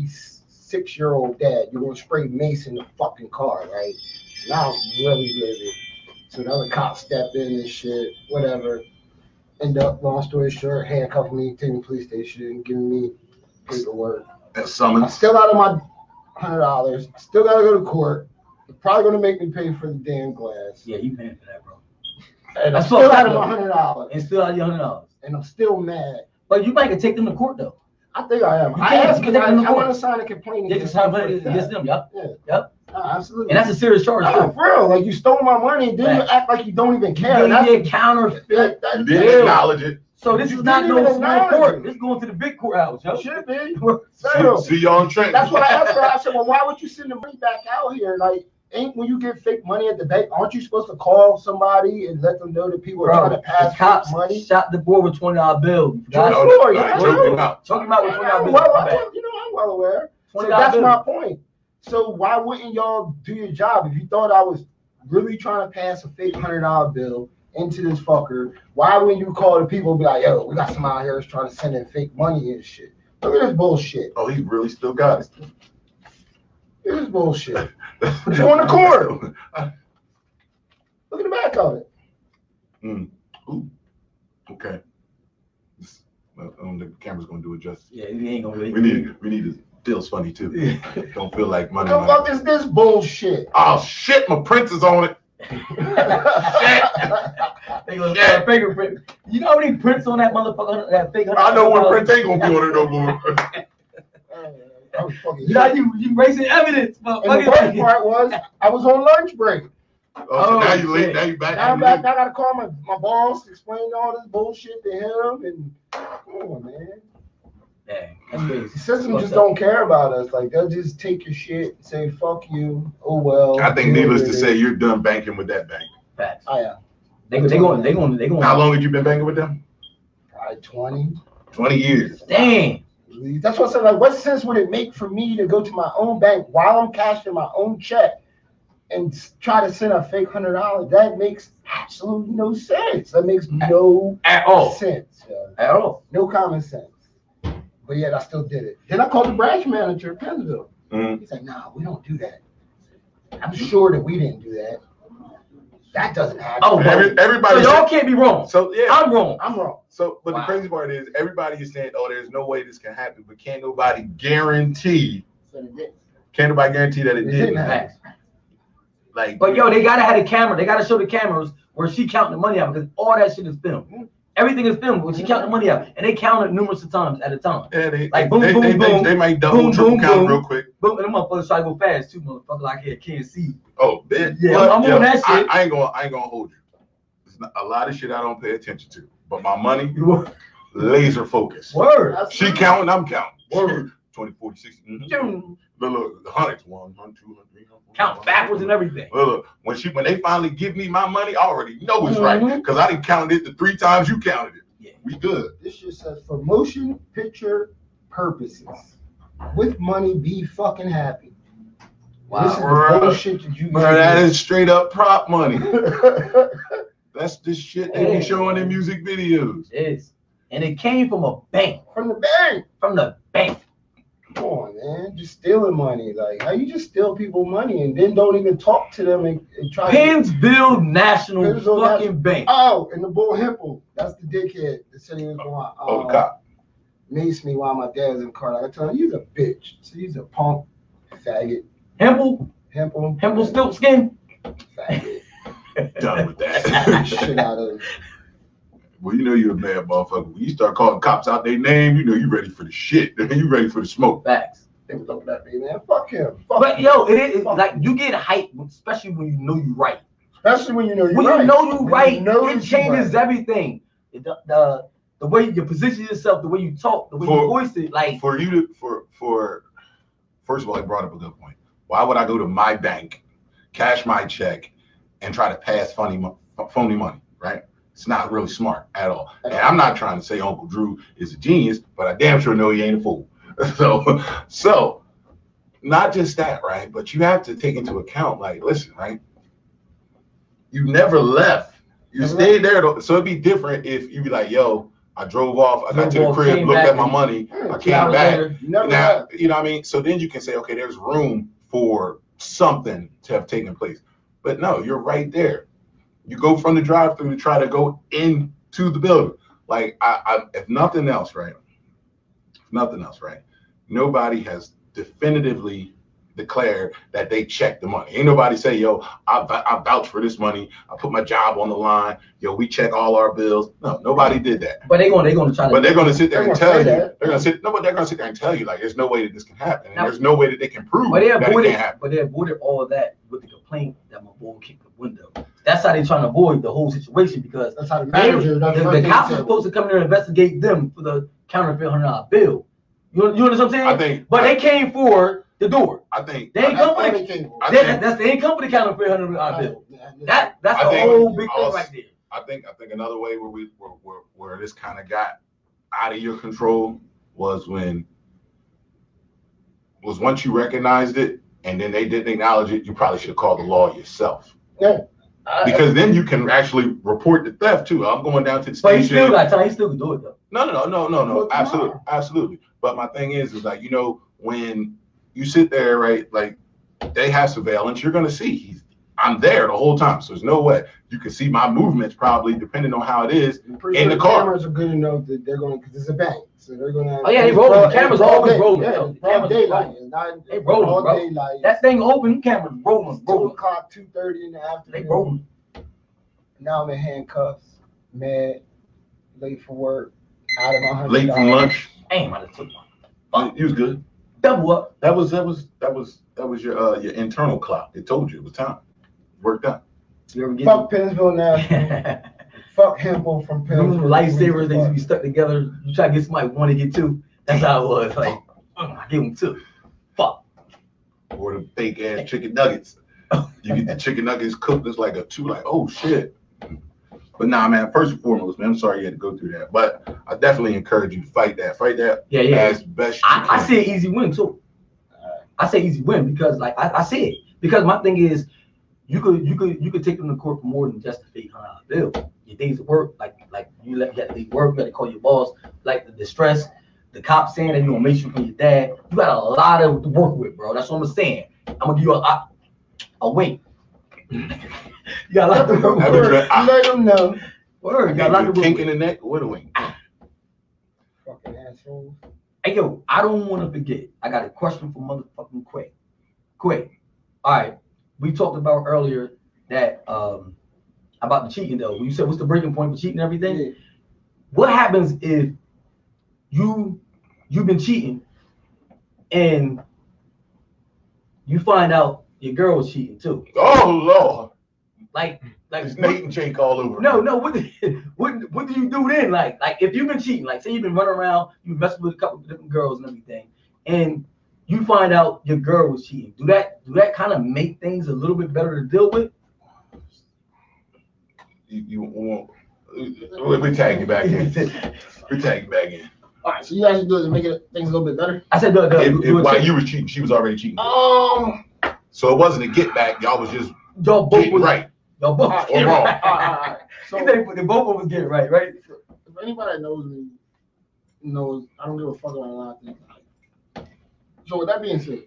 76-year-old dad. You're going to spray mace in the fucking car, right? So now I'm really livid. So the other cops step in and shit, whatever. End up, long story short, handcuffing me, taking me to the police station, giving me paperwork. That summons. I'm still out of my $100. I still got to go to court. They're probably going to make me pay for the damn glass. Yeah, you paying for that, bro. And I'm still out of my $100. And still out of your $100. And I'm still mad. But you might can take them to court though. I think I am. I asked because I want to sign a complaint against them. Yep. Yeah. Yep. Absolutely. And that's a serious charge. For real. Like, you stole my money, then you act like you don't even care. You did counterfeit. You didn't acknowledge it. So this is not no small court. This is going to the big courthouse, yo. Should be. See you on Trenton. That's what I asked her. I said, well, why would you send the money back out here? Like, when you get fake money at the bank, aren't you supposed to call somebody and let them know that people are trying to pass cops money? Shot the boy with $20 bill. Talking about with $20 bill. Well, you know, I'm well aware. So that's my point. So why wouldn't y'all do your job? If you thought I was really trying to pass a fake $100 bill into this fucker, why wouldn't you call the people and be like, yo, we got somebody out here who's trying to send in fake money and shit? Look at this bullshit. Oh, he really still got it. It is bullshit. It's on the court. Look at the back of it. Ooh. Okay. The camera's gonna do it justice. Yeah, he ain't gonna. We need to feels funny too. Don't feel like money. What the fuck is this bullshit? Oh shit! My prints is on it. They gonna have a fingerprint. You know how many prints on that motherfucker? That fake. I know one print ain't gonna be on it no more. I was fucking. Now you racing evidence, And the worst part was I was on lunch break. So now you late. Now you back. Now I'm back. I gotta call my boss, explain all this bullshit to him, and come on, man. Dang, that's crazy. The system just don't care about us. Like they'll just take your shit, and say fuck you. Oh well. I think needless to say, you're done banking with that bank. Facts. Oh yeah. They going. How long have you been banking with them? Probably 20. 20 years. Dang. That's what I said. Like, what sense would it make for me to go to my own bank while I'm cashing my own check and try to send a fake $100? That makes absolutely no sense. That makes no at all sense. At all. No common sense. But yet I still did it. Then I called the branch manager at Pennsville. He's like, "Nah, we don't do that. I'm sure that we didn't do that. That doesn't happen." Oh, everybody. So y'all can't be wrong. So yeah, I'm wrong. So, but the crazy part is, everybody is saying, "Oh, there's no way this can happen," but can't nobody guarantee? Can't nobody guarantee that it didn't happen? Like, but yo, they gotta have a camera. They gotta show the cameras where she counting the money out because all that shit is filmed. Everything is filmed when she counting the money out, and they count it numerous of times at a time. Yeah, they boom, boom. They might double, triple count real quick. Boom, and them motherfuckers try to go fast too, motherfucker. Like here, can't see. Oh, bitch. Yeah, I'm on that shit. I ain't gonna hold you. It's not, a lot of shit I don't pay attention to, but my money, laser focused. Word. She counting, I'm counting. Word. 20, 40, 60. Look, the hundreds, 1, 2, 3, 4. Count backwards and everything. Look, when they finally give me my money, I already know it's right because I didn't count it the 3 times you counted it. Yeah, we good. This just says for motion picture purposes, with money, be fucking happy. Wow. This is the bullshit that you. That is straight up prop money. That's the shit they be showing in music videos. It is, and it came from a bank. From the bank. From the bank. Come on, man. Just stealing money. Like, how you just steal people money and then don't even talk to them and try Pennsville National fucking Bank. Oh, and the Bull Hempel. That's the dickhead that said he was going the cop. Maced me while my dad was in the car. Like, I told him, he's a bitch. So he's a punk, faggot. Hempel still skin. Faggot. Done with that. Shit out of him. Well, you know you're a bad motherfucker. When you start calling cops out their name, you know you ready for the shit. You ready for the smoke. Facts. They was looking at me, man. Fuck him. But yo, it is like you get hyped, especially when you know you're right. Especially when you know you're right. When you know you're right, it changes right. everything. The way you position yourself, the way you talk, the way you voice it, like for you to first of all, I brought up a good point. Why would I go to my bank, cash my check, and try to pass phony money, right? It's not really smart at all. And I'm not trying to say Uncle Drew is a genius, but I damn sure know he ain't a fool. So not just that, right? But you have to take into account, like, listen, right? You never left. You stayed there. So it'd be different if you be like, yo, I drove off, I got to the crib, looked at my money, I came back. Now, you know what I mean? So then you can say, okay, there's room for something to have taken place. But no, you're right there. You go from the drive-through to try to go into the building. Like, if nothing else, right? Nobody has definitively declared that they checked the money. Ain't nobody say, yo, I vouch for this money. I put my job on the line. Yo, we check all our bills. No, nobody did that. But they're gonna try to. But they're gonna sit there and tell you. They're gonna sit there and tell you, like, there's no way that this can happen. And there's no way that they can prove that it can't happen. But they avoided all of that with the complaint that my boy kicked the window. That's how they're trying to avoid the whole situation because that's how the manager. The cops are supposed to come in there and investigate them for the counterfeit $100 bill. You understand what I'm saying? I think. But they came for the door. I think they ain't come for they ain't come for the counterfeit $100 bill. That's the whole big thing right there. I think another way where this kind of got out of your control was once you recognized it and then they didn't acknowledge it, you probably should call the law yourself. Yeah. Because then you can actually report the theft too. I'm going down to the station. But he still got time. He still can do it though. No. Absolutely. But my thing is like, you know, when you sit there, right, like they have surveillance, you're gonna see I'm there the whole time. So there's no way you can see my movements probably depending on how it is in the car. Cameras are good enough that they're going because it's a bank, so they're gonna. Oh yeah, they rolling. The cameras always rolling. Yeah, broad daylight. They rolling, bro. Daylight. That thing open, cameras rolling. 2:00, 2:30 in the afternoon. They rolling. Now I'm in handcuffs, mad, late for work, out of my $100. Late from lunch. Damn, I just took one. You was good. Double up. That was your internal clock. It told you it was time. Worked out. You ever get Fuck Pennsville National. Fuck Hempel from Pennsville. Lightsabers, they used to be stuck together. You try to get somebody one to get two. That's how it was. Like, I give them two. Fuck. Or the fake ass chicken nuggets. You get the chicken nuggets cooked. It's like a two. Like, oh shit. But nah, man. First and foremost, man. I'm sorry you had to go through that, but I definitely encourage you to fight that. Fight that. Yeah. As best you can. I say easy win too. I say easy win because like I say it because my thing is you could take them to court for more than just a fake $100 bill. Your days of work, like you got to leave work, you got to call your boss, like the distress, the cops saying that you're gonna make sure from your dad. You got a lot to work with, bro. That's what I'm saying. I'm gonna give you a wink. You got a lot to work with. Let them know. Word, you got a lot to work kink with. in the neck with a wink. Fucking asshole. Hey yo, I don't want to forget. I got a question for motherfucking Quay. Quay. All right, we talked about earlier that about the cheating though. You said what's the breaking point for cheating and everything? Yeah. What happens if you've been cheating and you find out your girl was cheating too? Oh Lord. Like It's Nate and Jake all over. No. What do you do then? Like if you've been cheating, like say you've been running around, you messing with a couple of different girls and everything, and you find out your girl was cheating. Do that kind of make things a little bit better to deal with? You won't. We tag you back in. We tag you back in. All right, so you actually do it to make things a little bit better? I said While you were cheating, she was already cheating. So it wasn't a get back. Y'all was just y'all both getting right. Y'all both Or getting wrong. right. So He said they both of us getting right? if anybody that knows me knows I don't give a fuck about a lot of things. So with that being said,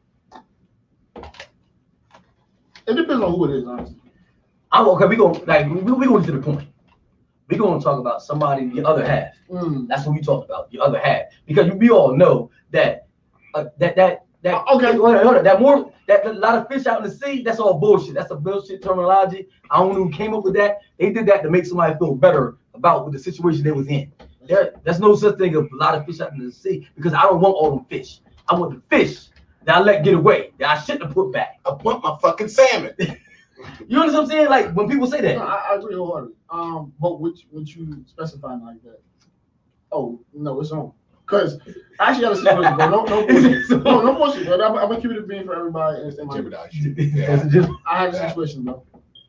it depends on who it is, honestly. Okay, we going to the point. We're going to talk about somebody, the other half. That's what we talked about, the other half. Because we all know that okay, hold on. That a lot of fish out in the sea, that's all bullshit. That's a bullshit terminology. I don't know who came up with that. They did that to make somebody feel better about the situation they was in. There's no such thing as a lot of fish out in the sea because I don't want all them fish. I want the fish that I let get away, that I shouldn't have put back. I want my fucking salmon. You understand what I'm saying? Like when people say that. No, I agree wholeheartedly. But would you specify like that? Oh no, it's on. Cause I actually got a situation, bro. No bullshit. No bullshit, bro. I'm gonna keep it a bean for everybody. And I had a situation, bro.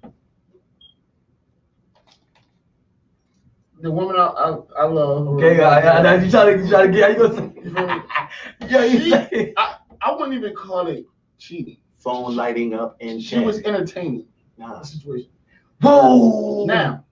The woman I love. Okay, you try to get. How you gonna say? I wouldn't even call it cheating. Phone lighting up and she was entertaining the situation. Whoa! Now,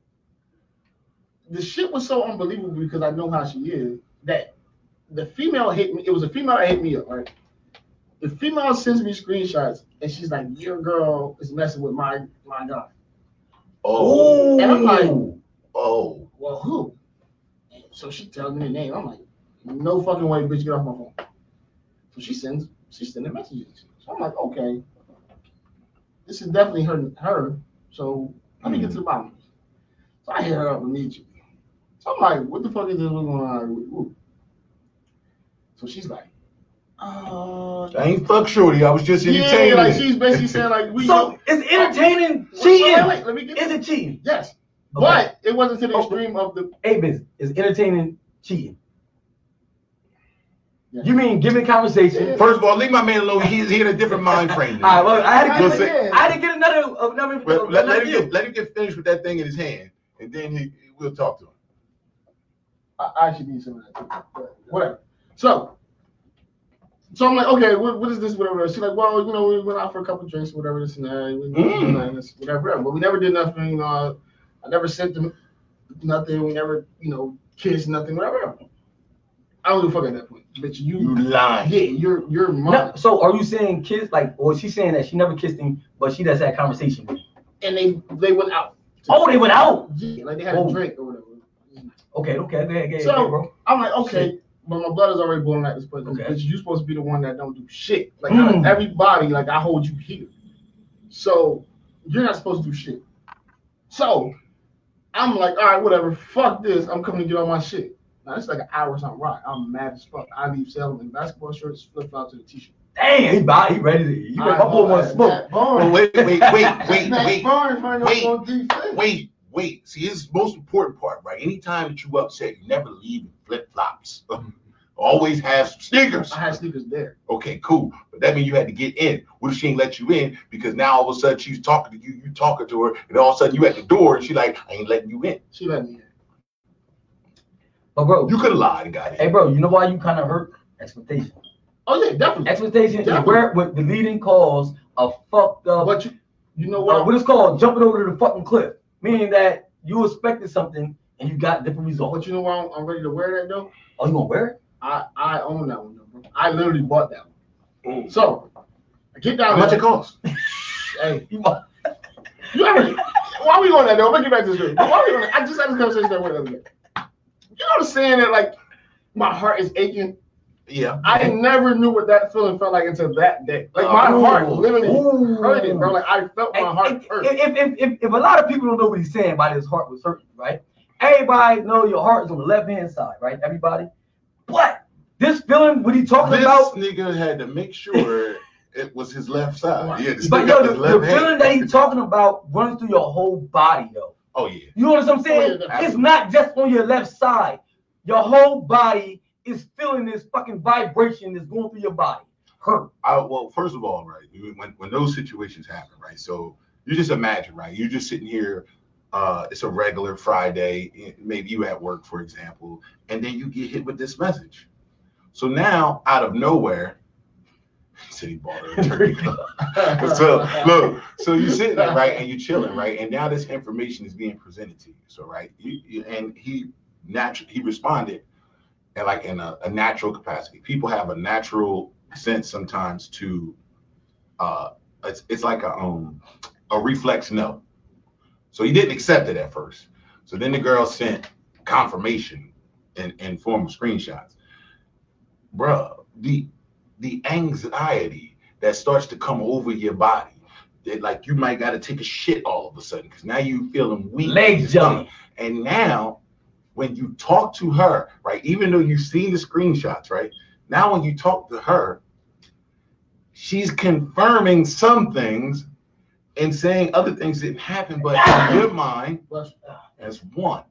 the shit was so unbelievable because I know how she is that the female hit me. It was a female that hit me up, right? The female sends me screenshots and she's like, "Your girl is messing with my guy." Oh, and I'm like, "Oh, well, who?" And so she tells me the name. I'm like, "No fucking way, bitch! Get off my phone." So she's sending messages. So I'm like, okay, this is definitely her. So let me get to the bottom. So I hit her up immediately. So I'm like, what the fuck is this going on? Ooh. So she's like, I ain't fuck shorty. I was just entertaining. Yeah, like she's basically saying like we. So it's entertaining cheating. Wait, let me get. Is it cheating? Yes, Okay. but it wasn't to the extreme of the. Avis is entertaining cheating. Yeah. You mean giving conversation? First of all, leave my man alone. He's in a different mind frame. All right, well, I had to get another. Let him get finished with that thing in his hand, and then we'll talk to him. I actually need some of that too, but whatever. So I'm like, okay, what is this? Whatever. She's like, well, you know, we went out for a couple of drinks, whatever, this and that, whatever. But we never did nothing. You know, I never sent them nothing. We never, you know, kissed nothing, whatever. I don't give a fuck at that point, bitch. You lying. Yeah, you're mine. No, so are you saying kiss like, or she's saying that she never kissed him, but she does have conversation with him? And they went out. Oh, they went out. Yeah, like they had a drink or whatever. Okay. So bro. I'm like, okay, Shit. but my blood is already boiling at this point. Okay. Bitch, you supposed to be the one that don't do shit. Like out of everybody, like I hold you here. So you're not supposed to do shit. So I'm like, all right, whatever. Fuck this. I'm coming to get on my shit. It's like an hour or something ride. I'm mad as fuck. I leave selling in basketball shirts, flip flops to the t-shirt. Damn, he ready to. He ready. My boy want to smoke. Wait. See, this is the most important part, right? Anytime that you upset, you never leave in flip flops. Always have some sneakers. I had sneakers there. Okay, cool. But that means you had to get in. What if she ain't let you in? Because now all of a sudden she's talking to you, you talking to her, and all of a sudden you at the door and she like, I ain't letting you in. She let me in. But bro, you could have lied and got in. Hey bro, you know why you kind of hurt? Expectation. Oh yeah, definitely. Expectation is where with the leading cause of fucked up. But you know what? What it's called? Jumping over the fucking cliff. Meaning that you expected something and you got different results. But you know why I'm ready to wear that though? Oh, you gonna wear it? I own that one, bro. I literally bought that one. Ooh. So I get down. How much it cost? Hey, you already. Why we going that though? Let me get back to this. Why we going that? I just had this conversation that way the other day. You know what I'm saying? That like my heart is aching. Yeah. I never knew what that feeling felt like until that day. Like my heart literally hurting, bro. Like I felt my heart hurt. If a lot of people don't know what he's saying by his heart was hurting, right? Everybody know your heart is on the left hand side, right? Everybody. But this feeling, what he talking about? This nigga had to make sure it was his left side. Yeah, but yo, the feeling that he's talking about runs through your whole body, though. Oh yeah. You know what I'm saying? It's not just on your left side. Your whole body is feeling this fucking vibration that's going through your body. Hurt. Well, first of all, right, when those situations happen, right? So you just imagine, right? You're just sitting here. It's a regular Friday, maybe you at work, for example, and then you get hit with this message. So now, out of nowhere, he said he bought her a turkey. So look, so you're sitting there, right, and you're chilling, right, and now this information is being presented to you. So right, and he responded, and like in a natural capacity. People have a natural sense sometimes to, it's like a reflex no. So he didn't accept it at first. So then the girl sent confirmation in form of screenshots. Bruh, the anxiety that starts to come over your body, that like you might got to take a shit all of a sudden because now you feeling weak. Legs jumping. And now when you talk to her, right, even though you've seen the screenshots, right, now when you talk to her, she's confirming some things and saying other things didn't happen, but in your mind, as one.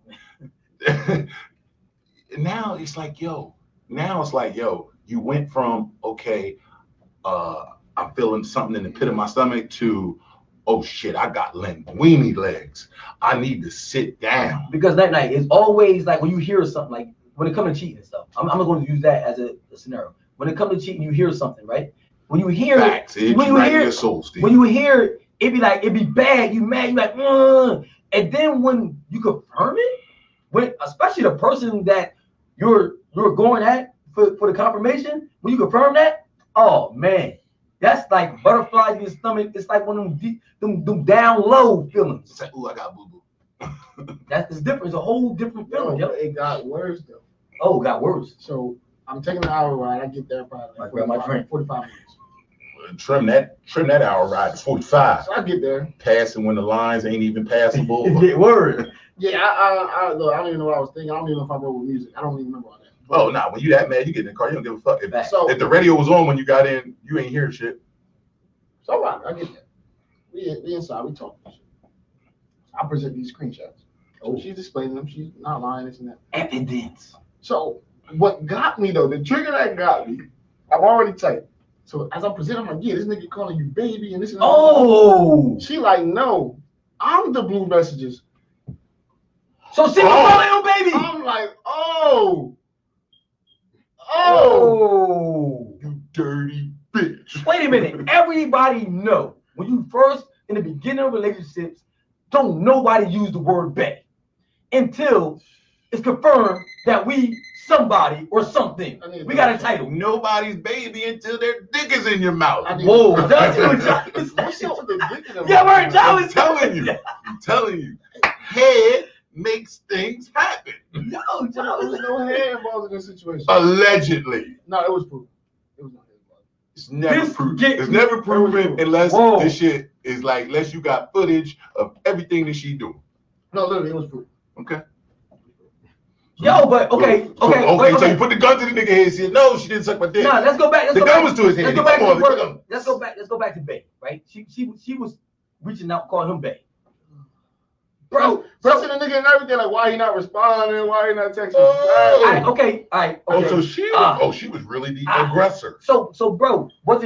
Now it's like, yo, you went from, okay, I'm feeling something in the pit of my stomach to, oh shit, I got linguini legs. I need to sit down. Because that night is always like when you hear something, like when it comes to cheating and stuff. I'm going to use that as a scenario. When it comes to cheating, you hear something, right? When you hear Facts, it, when you hear it, it be bad, you mad, you like, and then when you confirm it, when especially the person that you're going at for the confirmation, when you confirm that, oh man, that's like butterflies in your stomach. It's like one of them down low feelings. It's like, ooh, I got boo boo. That's different. It's a whole different feeling. Yo, it got worse though. Oh, it got worse. So I'm taking an hour ride. I get there probably like 45 minutes. Trim that hour ride to 45. So I get there. Passing when the lines ain't even passable. Get word. Yeah, I don't even know what I was thinking. I don't even know if I wrote with music. I don't even remember all that. But, oh, nah, when you that mad, you get in the car, you don't give a fuck. If the radio was on when you got in, you ain't hearing shit. So I get there. We inside, we talking shit. I present these screenshots. So she's explaining them. She's not lying, this and that. Evidence. So what got me though, the trigger that got me, I've already typed. So as I'm presenting, I'm like, yeah, this nigga calling you baby and this and that. Oh. She like, no, I'm the blue messages. So she was calling you baby. I'm like, oh. You dirty bitch. Wait a minute. Everybody know when you first in the beginning of relationships, don't nobody use the word bae until it's confirmed that we somebody or something. We got a title. Nobody's baby until their dick is in your mouth. Whoa, that's what yeah, we're I'm telling you. Head makes things happen. No, there was no head involved in this situation. Allegedly. No, it was proven. It was not head involved. It's never proven. It's never proven unless this shit is like, unless you got footage of everything that she doing. No, literally, it was proven. Okay. Yo, but okay. So you put the gun to the nigga head and said, no, she didn't suck my dick. Nah, let's go back. The gun was to his head. Let's go back to Bay, right? She was reaching out, calling him Bay. Bro, pressing the nigga and everything, like why he not responding, why he not texting? All right. Oh, so she was really the aggressor. So bro, was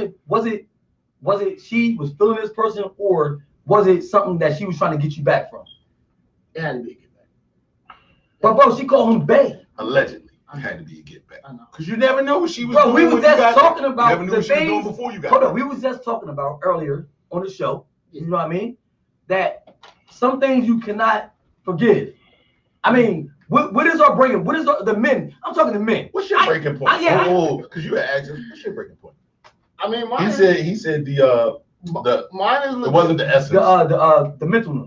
it she was feeling this person, or was it something that she was trying to get you back from? It had to be a get back. But bro, she called him Bay. Allegedly, it had to be a get back. I know. Because you never know what she was doing. Bro, we was just talking about you never knew what she was doing before you got Hold on, we was just talking about earlier on the show. You know what I mean? That some things you cannot forgive. I mean, what is our breaking? What is the men? I'm talking to men. What's your breaking point? Because you had asked him, what's your breaking point? I mean, he said mine is. It wasn't the essence. The mental.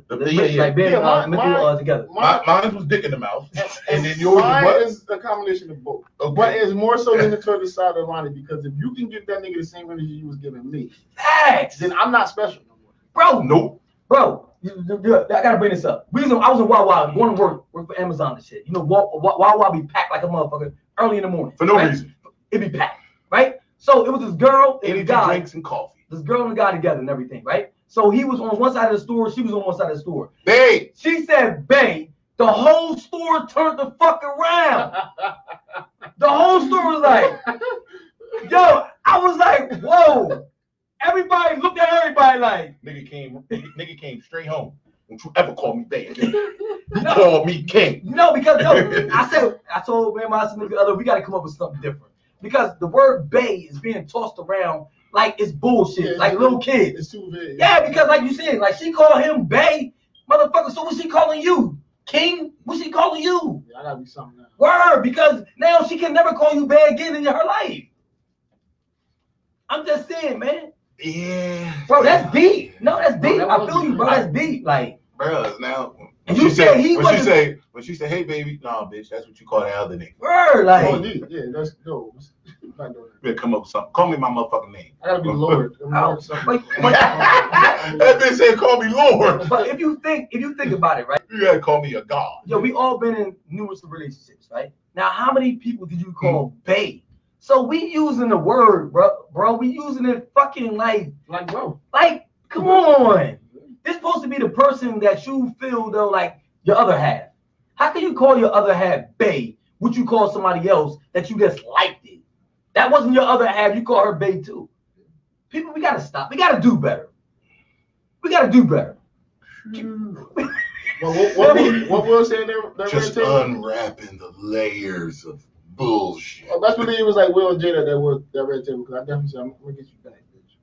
Mental together. Mine was dick in the mouth, and then yours is a combination of both. Okay. But it's more so than the toward side of the line, because if you can give that nigga the same energy you was giving me, facts, then I'm not special no more. Bro, nope. Bro, I gotta bring this up. I was in Wawa going to work for Amazon and shit. You know, Wawa be packed like a motherfucker early in the morning. For no reason. It be packed, right? So it was this girl and a guy. Drinks and coffee. This girl and a guy together and everything, right? So he was on one side of the store, she was on one side of the store. Babe. She said, babe. The whole store turned the fuck around. The whole store was like, yo, I was like, whoa. Everybody looked at everybody like. Nigga came straight home. Don't you ever call me babe. You call me king. No, because I told my significant other, we got to come up with something different. Because the word bae is being tossed around like it's bullshit, like little kids. It's too big. Yeah, because like you said, like she called him bae, motherfucker. So what's she calling you? King? What's she calling you? Yeah, I gotta be something now. Word, because now she can never call you bae again in her life. I'm just saying, man. Yeah. Bro, that's deep. No, that's deep. I feel you, bro. That's deep. Like, bro, now when she said, hey baby, nah, bitch, that's what you call that other nigga. Word, like, yeah, that's no. Not doing that. Yeah, come up with something. Call me my motherfucking name. I gotta be Lord. That bitch said, call me Lord. But if you think about it, right? You gotta call me a god. Yo, we all been in numerous relationships, right? Now, how many people did you call bae? So we using the word, bro. We using it fucking like bro. Like, come on. This supposed to be the person that you feel though like your other half. How can you call your other half bae? Would you call somebody else that you just liked it? That wasn't your other half. You call her bae too. People, we gotta stop. We gotta do better. We gotta do better. What Will said there? Just unwrapping the layers of bullshit. Oh, that's what it was like. Will and Jada that red table, because I definitely said I'm gonna get you back, bitch.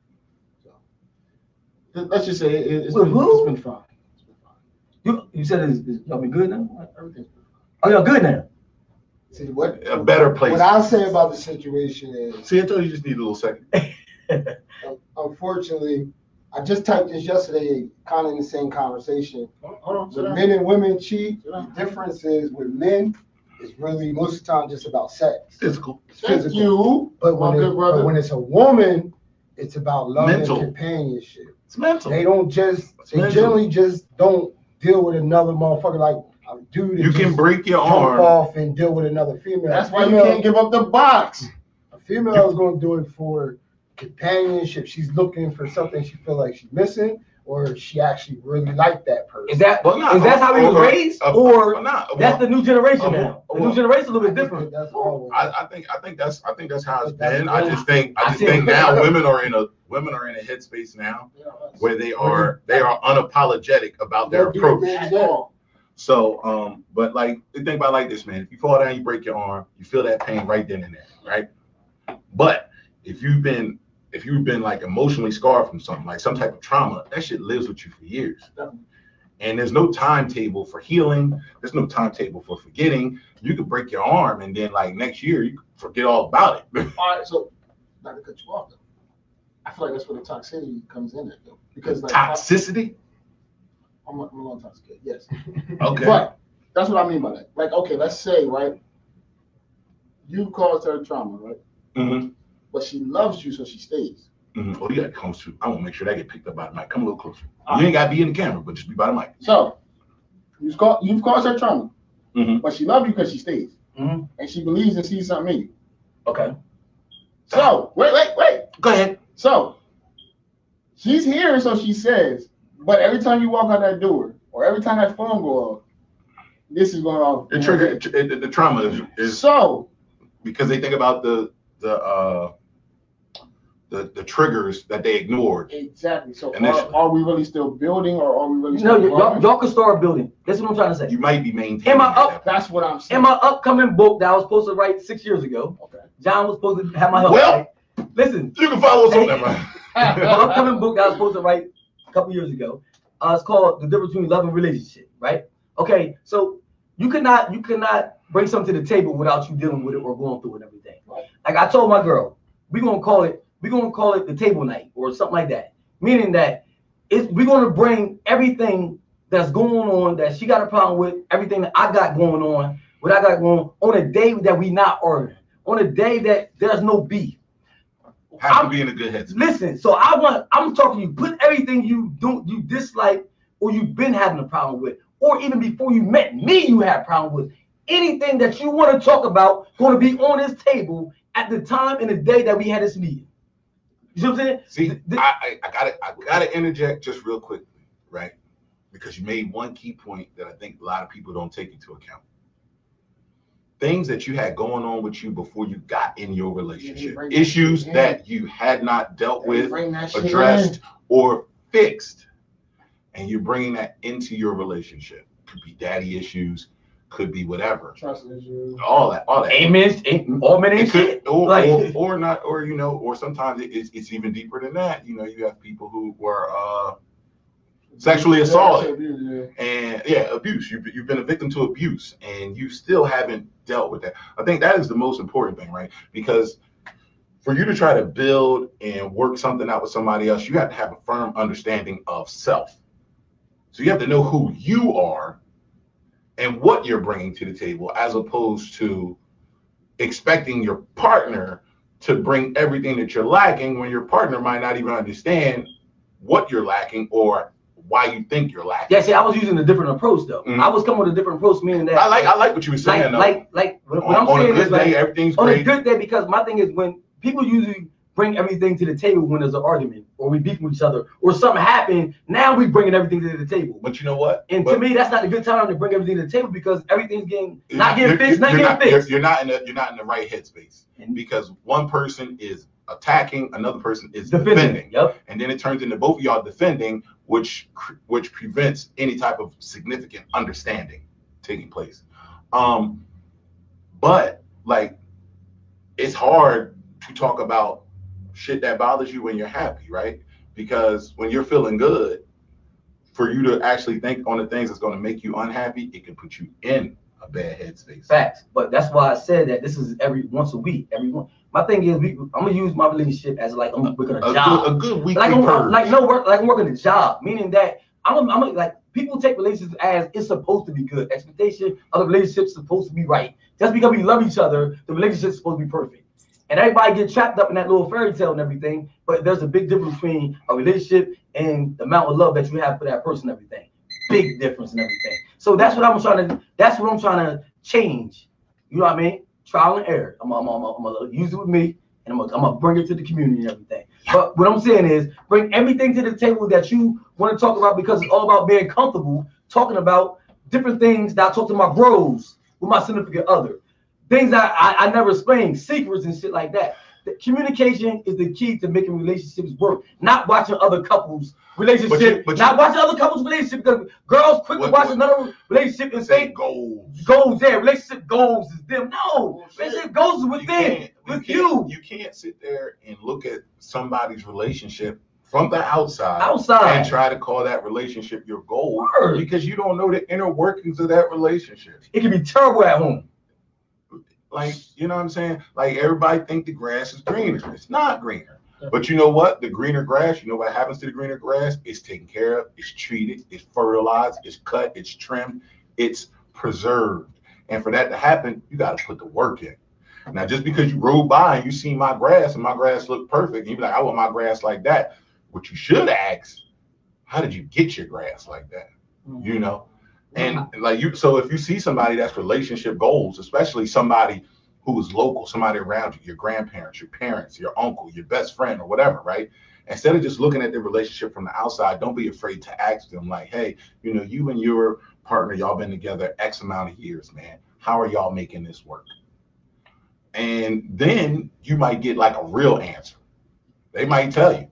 So let's just say it's been fine. It's been fine. You said y'all been good now? Everything's been fine. Oh, y'all good now? See what a better place. What I'll say about the situation is. See, I told you just need a little second. Unfortunately, I just typed this yesterday, kind of in the same conversation. Hold on. When men and women cheat, the difference is with men, it's really most of the time just about sex. Physical. Thank you. But when it's a woman, it's about love and companionship. It's mental. They generally just don't deal with another motherfucker like a dude. You can break your arm off and deal with another female. That's why you can't give up the box. A female is going to do it for companionship. She's looking for something she feel like she's missing, or she actually really like that person. Is that how we were raised, or that's the new generation now? The new generation a little bit different. That's always. I think that's how it's been. I just think now women are in a headspace now where they are unapologetic about their approach. So but like think about it like this, man. If you fall down, you break your arm, you feel that pain right then and there, right? But if you've been like emotionally scarred from something, like some type of trauma, that shit lives with you for years. And there's no timetable for healing. There's no timetable for forgetting. You could break your arm and then like next year you forget all about it. All right, so not to cut you off though. I feel like that's where the toxicity comes in though. Because like toxicity? I'm a little toxic, yes. Okay. But that's what I mean by that. Like, okay, let's say, right, you caused her trauma, right? Mm-hmm. But she loves you, so she stays. Mm-hmm. Oh, you got to come to. I want to make sure that get picked up by the mic. Come a little closer. You ain't got to be in the camera, but just be by the mic. So, you've caused her trauma. but she loves you because she stays, and she believes and sees something in you. Okay. So wait. Go ahead. So she's here, so she says, but every time you walk out that door, or every time that phone go off, this is going off. The trigger, the trauma is so because they think about the triggers that they ignored. Exactly. So are we really still building, or are we really no? Still y'all can start building. That's what I'm trying to say. You might be maintaining. That's what I'm saying. In my upcoming book that I was supposed to write 6 years ago, John was supposed to have my help. Well, listen, you can follow us on that. My upcoming book that I was supposed to write a couple years ago, it's called The Difference Between Love and Relationship. Right? Okay. So you cannot bring something to the table without you dealing with it or going through it and everything. Right. Like I told my girl, we're gonna call it the table night or something like that. Meaning that we're gonna bring everything that's going on that she got a problem with, everything that I got going on, what I got going on a day that we not arguing, on a day that there's no beef. Have to be in a good headspace. Listen, so I'm talking to you, put everything you dislike or you've been having a problem with, or even before you met me, you had a problem with. Anything that you want to talk about going to be on this table at the time and the day that we had this meeting. You see what I'm saying? See, I gotta interject just real quickly, right? Because you made one key point that I think a lot of people don't take into account. Things that you had going on with you before you got in your relationship, issues that you had not dealt with, addressed, or fixed, and you're bringing that into your relationship. Could be daddy issues, could be whatever. Trust issues. All that. Amen. All men ain't shit. Or not, or or sometimes it's even deeper than that. You have people who were sexually assaulted and abuse. You've been a victim to abuse, and you still haven't dealt with that. I think that is the most important thing, right? Because for you to try to build and work something out with somebody else, you have to have a firm understanding of self. So you have to know who you are and what you're bringing to the table, as opposed to expecting your partner to bring everything that you're lacking when your partner might not even understand what you're lacking or why you think you're lacking. Yeah, see, I was using a different approach though. I was coming with a different approach, meaning that I like what you were saying. What I'm saying is like everything's on great. a good day, because my thing is when people usually bring everything to the table when there's an argument or we beef with each other or something happened, now we bringing everything to the table. But you know what? And to me, that's not a good time to bring everything to the table, because everything's not getting fixed. You're not in the right headspace, because one person is attacking, another person is defending. Yep. And then it turns into both of y'all defending, which prevents any type of significant understanding taking place. But like, it's hard to talk about shit that bothers you when you're happy, right? Because when you're feeling good, for you to actually think on the things that's going to make you unhappy, it can put you in a bad headspace. Facts. But that's why I said that this is every once a week. My thing is, I'm gonna use my relationship as like I'm working a job. A good weekly purge. I'm working a job, meaning that I'm like, people take relationships as it's supposed to be good. Expectation of the relationship is supposed to be right. Just because we love each other, the relationship is supposed to be perfect. And everybody gets trapped up in that little fairy tale and everything. But there's a big difference between a relationship and the amount of love that you have for that person and everything. Big difference and everything. So that's what I'm trying to change. You know what I mean? Trial and error. I'm gonna use it with me, and I'm gonna bring it to the community and everything. But what I'm saying is, bring everything to the table that you want to talk about, because it's all about being comfortable talking about different things that I talk to my bros with my significant other. Things that I never explain, secrets and shit like that. The communication is the key to making relationships work. Not watching other couples' relationships. Not watching other couples' relationships, because girls quick to watch another relationship and say goals. Yeah, relationship goals is them. No, relationship goals is within, with you. You can't sit there and look at somebody's relationship from the outside and try to call that relationship your goal, because you don't know the inner workings of that relationship. It can be terrible at home. Like, you know what I'm saying? Like, everybody think the grass is greener. It's not greener. But you know what? The greener grass, you know what happens to the greener grass? It's taken care of, it's treated, it's fertilized, it's cut, it's trimmed, it's preserved. And for that to happen, you got to put the work in. Now, just because you rode by and you see my grass and my grass look perfect, and you be like, I want my grass like that. What you should ask, how did you get your grass like that? You know? And like you, so if you see somebody that's relationship goals, especially somebody who is local, somebody around you, your grandparents, your parents, your uncle, your best friend, or whatever, right? Instead of just looking at their relationship from the outside, don't be afraid to ask them, like, hey, you know, you and your partner, y'all been together X amount of years, man. How are y'all making this work? And then you might get like a real answer. They might tell you,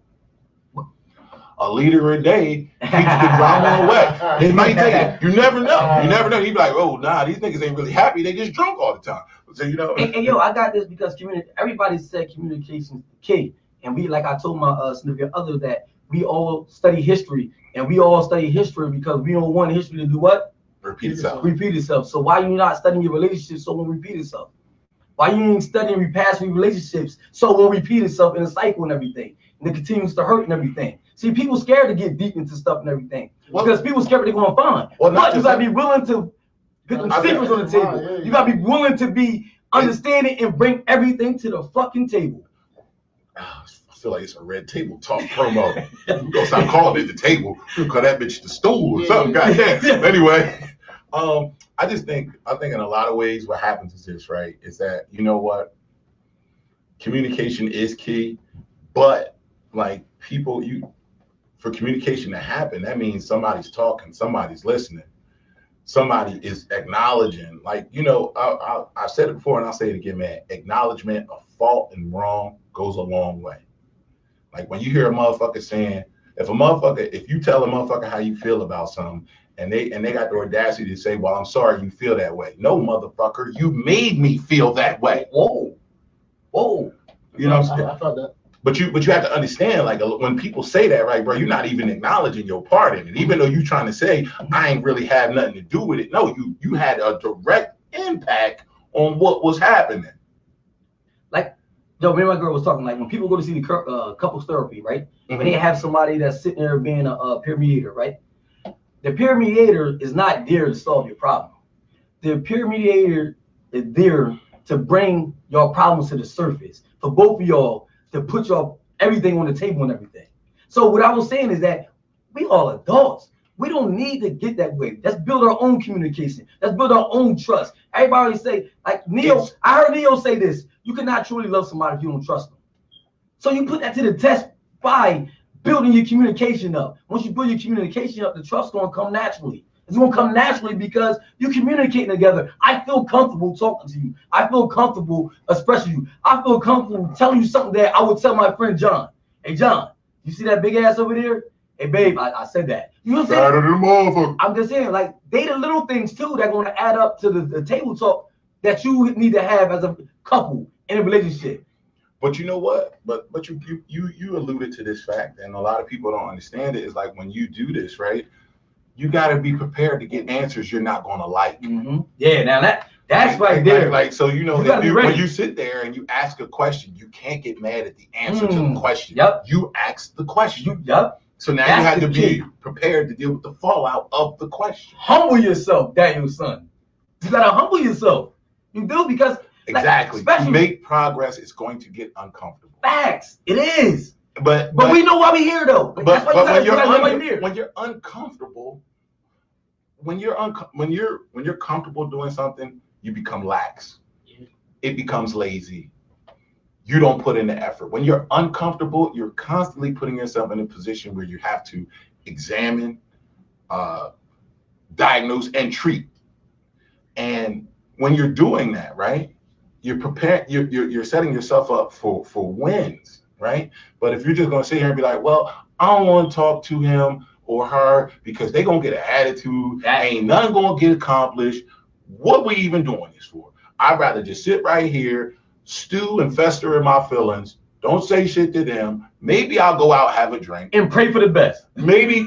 a liter a day keeps the drama away. They might tell you, you never know. You never know. You be like, oh, nah, these niggas ain't really happy. They just drunk all the time. So, you know. And yo, I got this because everybody said communication is the key. And we, like I told my significant other, that we all study history. And we all study history because we don't want history to do what? Repeat itself. Repeat itself. So why you not studying your relationship so it won't repeat itself? Why you ain't studying repast relationships so it won't repeat itself in a cycle and everything? And it continues to hurt and everything. See, people scared to get deep into stuff and everything because people scared they're going to find. But you got to be willing to put some secrets on the table. You got to be willing to be understanding and bring everything to the fucking table. I feel like it's a red table talk promo. We're gonna stop calling it the table. We'll call that bitch the stool or something. Goddamn. Anyway, I think in a lot of ways what happens is this, right? Is that, you know what? Communication is key, but like people, for communication to happen, that means somebody's talking, somebody's listening, somebody is acknowledging. Like, you know, I've said it before and I'll say it again, man. Acknowledgement of fault and wrong goes a long way. Like when you hear a motherfucker saying, if you tell a motherfucker how you feel about something and they got the audacity to say, well, I'm sorry you feel that way. No, motherfucker, you made me feel that way. Whoa. You know what I'm saying? I thought that. But you have to understand, like when people say that, right, bro, you're not even acknowledging your part in it. Even though you're trying to say, I ain't really had nothing to do with it. No, you had a direct impact on what was happening. Like, yo, me and my girl was talking, like when people go to see the couples therapy, right? Mm-hmm. When they have somebody that's sitting there being a peer mediator, right? The peer mediator is not there to solve your problem. The peer mediator is there to bring your problems to the surface for both of y'all, to put your everything on the table and everything. So what I was saying is that we all adults. We don't need to get that way. Let's build our own communication. Let's build our own trust. Everybody say, like Neo, I heard Neo say this, you cannot truly love somebody if you don't trust them. So you put that to the test by building your communication up. Once you build your communication up, the trust gonna come naturally. It's gonna come naturally because you're communicating together. I feel comfortable talking to you. I feel comfortable expressing you. I feel comfortable telling you something that I would tell my friend John. Hey John, you see that big ass over there? Hey babe, I said that. You know what I'm saying? I'm just saying, like, they the little things too that are gonna add up to the table talk that you need to have as a couple in a relationship. But you know what? But you alluded to this fact, and a lot of people don't understand it. Is like when you do this, right? You got to be prepared to get answers you're not going to like. Mm-hmm. Yeah, now that's right there. Like so, you know, when you sit there and you ask a question, you can't get mad at the answer to the question. Yep. You ask the question. Yep. So now you have to be prepared to deal with the fallout of the question. Humble yourself, Daniel's son. You got to humble yourself. You do, because exactly. Like, to make progress, it's going to get uncomfortable. Facts. It is. But we know why we're here, though. But when you're uncomfortable, when you're comfortable doing something, you become lax. It becomes lazy. You don't put in the effort. When you're uncomfortable, you're constantly putting yourself in a position where you have to examine, diagnose, and treat. And when you're doing that, right, you're prepared. You're setting yourself up for wins. Right? But if you're just going to sit here and be like, well, I don't want to talk to him or her because they're going to get an attitude. Ain't nothing going to get accomplished. What we even doing this for? I'd rather just sit right here, stew and fester in my feelings. Don't say shit to them. Maybe I'll go out, have a drink. And pray for the best. Maybe.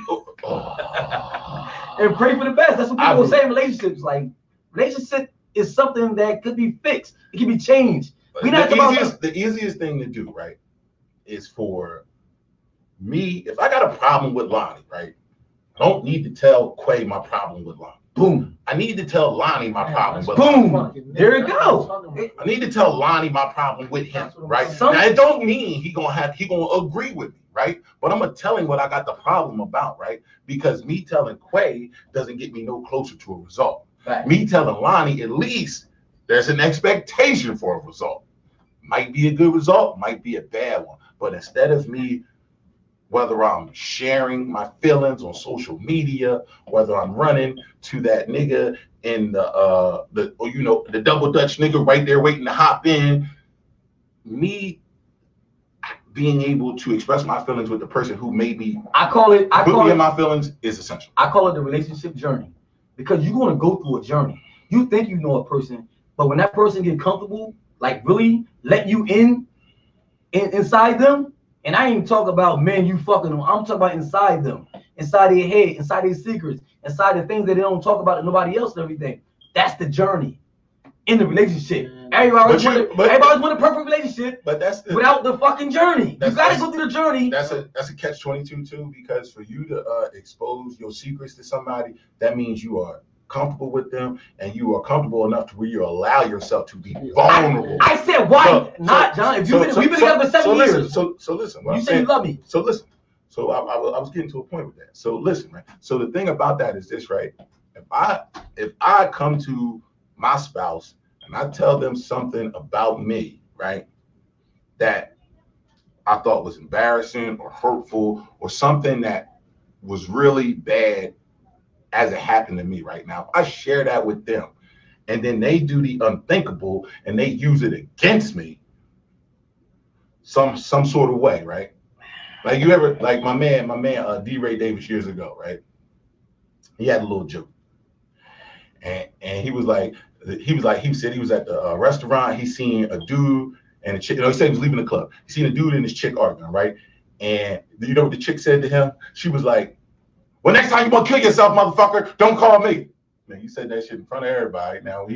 And pray for the best. That's what people will say in relationships. Like, relationship is something that could be fixed. It can be changed. The easiest thing to do, right, is for me, if I got a problem with Lonnie, right? I don't need to tell Quay my problem with Lonnie. Boom. I need to tell Lonnie my problem. But boom. There you go. I need to tell Lonnie my problem with him, right? Now it don't mean he gonna agree with me, right? But I'm gonna tell him what I got the problem about, right? Because me telling Quay doesn't get me no closer to a result. Right. Me telling Lonnie, at least there's an expectation for a result. Might be a good result, might be a bad one. But instead of me, whether I'm sharing my feelings on social media, whether I'm running to that nigga in the double Dutch nigga right there waiting to hop in, me being able to express my feelings with the person who made me in my feelings is essential. I call it the relationship journey, because you're going to go through a journey. You think you know a person, but when that person get comfortable, like really let you inside them. And I ain't talking about men you fucking them. I'm talking about inside them, inside their head, inside their secrets, inside the things that they don't talk about to nobody else and everything. That's the journey in the relationship. Everybody's want a perfect relationship, but without the fucking journey. You gotta go through the journey. That's a catch-22 too, because for you to expose your secrets to somebody, that means you are comfortable with them, and you are comfortable enough to where you allow yourself to be vulnerable. I said why not, John? If we've been together for 7 years. So listen. You say you love me. So listen. So I was getting to a point with that. So listen, right? So the thing about that is this, right? If I come to my spouse and I tell them something about me, right, that I thought was embarrassing or hurtful or something that was really bad as it happened to me right now, I share that with them, and then they do the unthinkable and they use it against me some sort of way, right? Like you ever, like my man D. Ray Davis years ago, right? He had a little joke, and he said he was at the restaurant. He seen a dude and a chick. He said he was leaving the club. He seen a dude and his chick arguing, right? And you know what the chick said to him? She was like, "Well, next time you want to kill yourself, motherfucker, don't call me." Man, he said that shit in front of everybody. Now,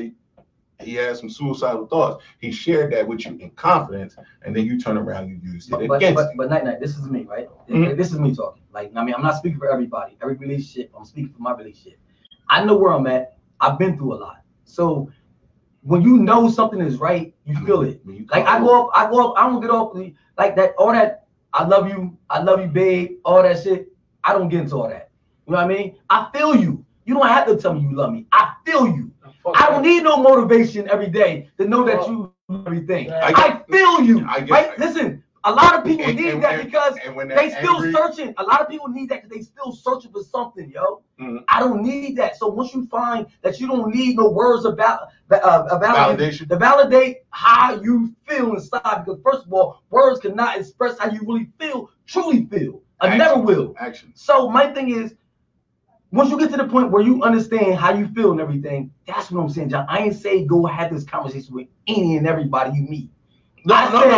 he had some suicidal thoughts. He shared that with you in confidence, and then you turn around and you use it against him. But night, this is me, right? Mm-hmm. This is me talking. Like, I mean, I'm not speaking for everybody. Every relationship, I'm speaking for my relationship. I know where I'm at. I've been through a lot. So when you know something is right, you feel it. Like I go up, I don't get off like that, all that, I love you, babe, all that shit. I don't get into all that. You know what I mean? I feel you. You don't have to tell me you love me. I feel you. I don't need no motivation every day to know that you do everything. I feel you. Right? Listen, a lot of people need that because they still searching. A lot of people need that because they still searching for something, yo. Mm-hmm. I don't need that. So once you find that you don't need no words about validation to validate how you feel inside, because first of all, words cannot express how you really feel, truly feel. I never will. Action. So my thing is, once you get to the point where you understand how you feel and everything, that's what I'm saying, John. I ain't say go have this conversation with any and everybody you meet. No.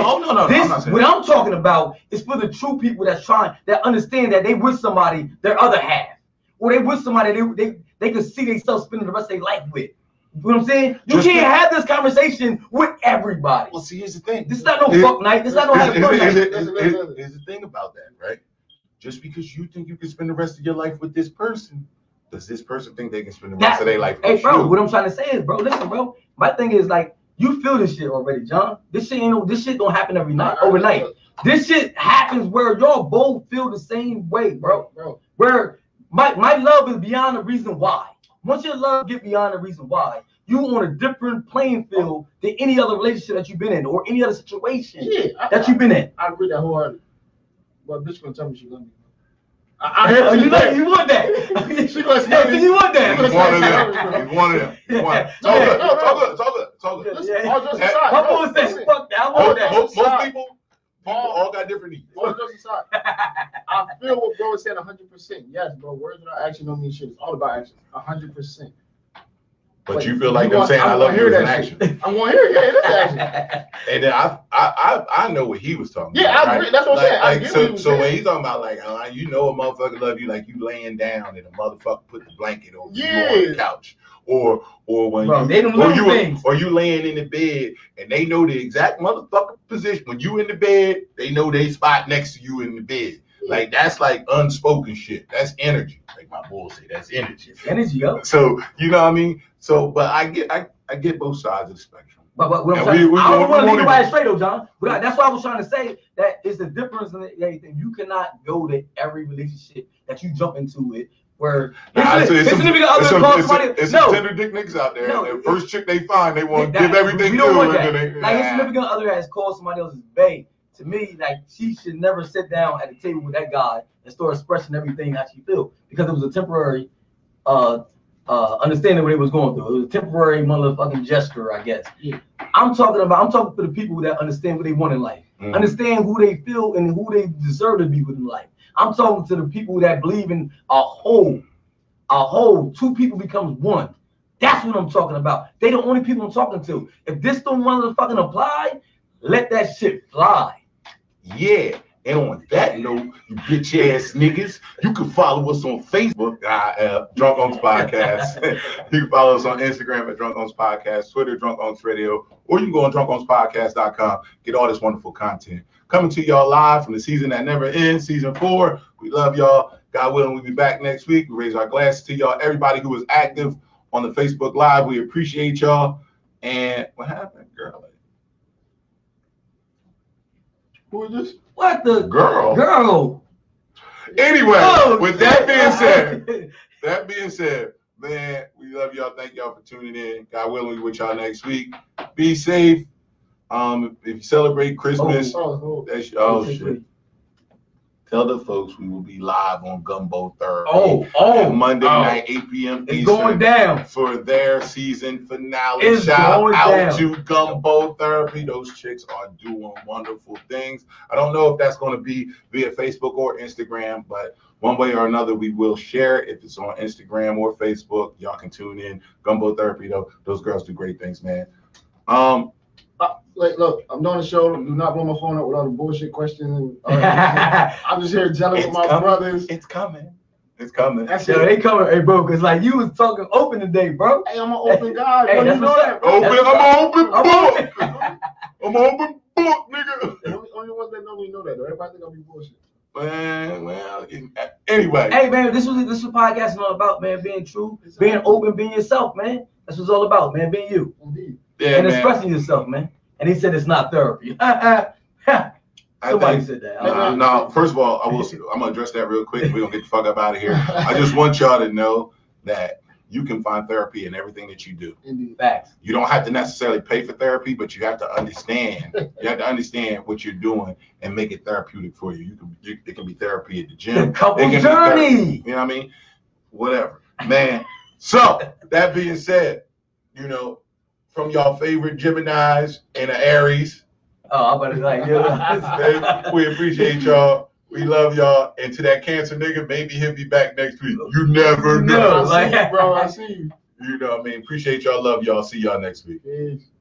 What I'm talking about is for the true people that understand that they with somebody, their other half, or they with somebody they could see themselves spending the rest of their life with. You know what I'm saying? You can't have this conversation with everybody. Well, see, here's the thing. This is not no fuck night. This is not no have fun night. Here's the thing about that, right? Just because you think you can spend the rest of your life with this person, does this person think they can spend the rest of their life with you? Hey, bro, what I'm trying to say is, bro, listen, bro. My thing is, like, you feel this shit already, John. This shit don't happen every night, overnight. This shit happens where y'all both feel the same way, bro. Where my love is beyond the reason why. Once your love get beyond the reason why, you on a different playing field than any other relationship that you've been in or any other situation that you've been in. I agree that wholeheartedly. But bitch gonna tell me she love me. You want that? She gonna tell me you want that? He's one of them. It's all good. Listen, fuck that. I want that. Most people all got different needs. All jokes aside, I feel what bro is saying 100%. Yes, bro. Words without action don't mean shit. It's all about action. 100%. But you feel like them saying I love you is an action. I want to hear it. Yeah, it is action. And then I know what he was talking about. Yeah, I agree. Right? That's what I'm saying. So when he's talking about like, you know a motherfucker love you, like you laying down and a motherfucker put the blanket over you on the couch. Or when you laying in the bed and they know the exact motherfucker position. When you in the bed, they know they spot next to you in the bed. Like that's like unspoken shit. That's energy. like my bullshit. That's energy. It's energy, yo. So you know what I mean. So, but I get both sides of the spectrum. But what I'm saying, I don't want to leave nobody straight, though, John. But that's why I was trying to say that it's the difference in everything. You cannot go to every relationship that you jump into it. Where it's some tender dick niggas out there. No, the first chick they find, they want to give everything to. Like his significant other has called somebody else's bae. To me, like she should never sit down at the table with that guy and start expressing everything that she feels because it was a temporary understanding what he was going through. It was a temporary motherfucking gesture, I guess. Yeah. I'm talking to the people that understand what they want in life, understand who they feel and who they deserve to be with in life. I'm talking to the people that believe in a whole. Two people becomes one. That's what I'm talking about. They the only people I'm talking to. If this don't motherfucking apply, let that shit fly. Yeah. And on that note, you bitch ass niggas, you can follow us on Facebook, Drunk Unks Podcast. You can follow us on Instagram at Drunk Unks Podcast, Twitter, Drunk Unks Radio, or you can go on drunkunkspodcast.com, get all this wonderful content. Coming to y'all live from the season that never ends, season 4. We love y'all. God willing, we'll be back next week. We raise our glasses to y'all. Everybody who was active on the Facebook Live, we appreciate y'all. And what happened, girl? Who is this? What the girl? Anyway, with that being said, man, we love y'all. Thank y'all for tuning in. God willing, we with y'all next week. Be safe. If you celebrate Christmas, shit. Tell the folks we will be live on Gumbo Thursday. Monday night, 8 p.m. It's going down for their season finale. Shout out to Gumbo Therapy. Those chicks are doing wonderful things. I don't know if that's going to be via Facebook or Instagram, but one way or another, we will share it. If it's on Instagram or Facebook, y'all can tune in. Gumbo Therapy, though, those girls do great things, man. Look, I'm doing the show. Do not blow my phone up with all the bullshit questions. I'm just here telling with my brothers. It's coming. They coming. Hey, bro, because like you was talking open today, bro. Hey, I'm an open guy. Hey, that's what's up. I'm an open book. I'm an open book, nigga. The only ones that know me know that, though. Everybody think I'll be bullshit. Well, anyway. Hey, man, this is podcast all about, man. Being true, being open, being yourself, man. That's what it's all about, man. Being you. Indeed. Yeah, and expressing yourself, man. And he said it's not therapy. Somebody said that. No, first of all, I'm going to address that real quick. We're going to get the fuck up out of here. I just want y'all to know that you can find therapy in everything that you do. Indeed. Facts. You don't have to necessarily pay for therapy, but you have to understand. You have to understand what you're doing and make it therapeutic for you. It can be therapy at the gym. The couple journey. You know what I mean? Whatever. Man. So, that being said, from y'all favorite Geminis and the Aries. Oh, I'm about to like, yeah. We appreciate y'all. We love y'all. And to that Cancer nigga, maybe he'll be back next week. You never know. I see you, bro. I see you. You know what I mean? Appreciate y'all. Love y'all. See y'all next week. Peace.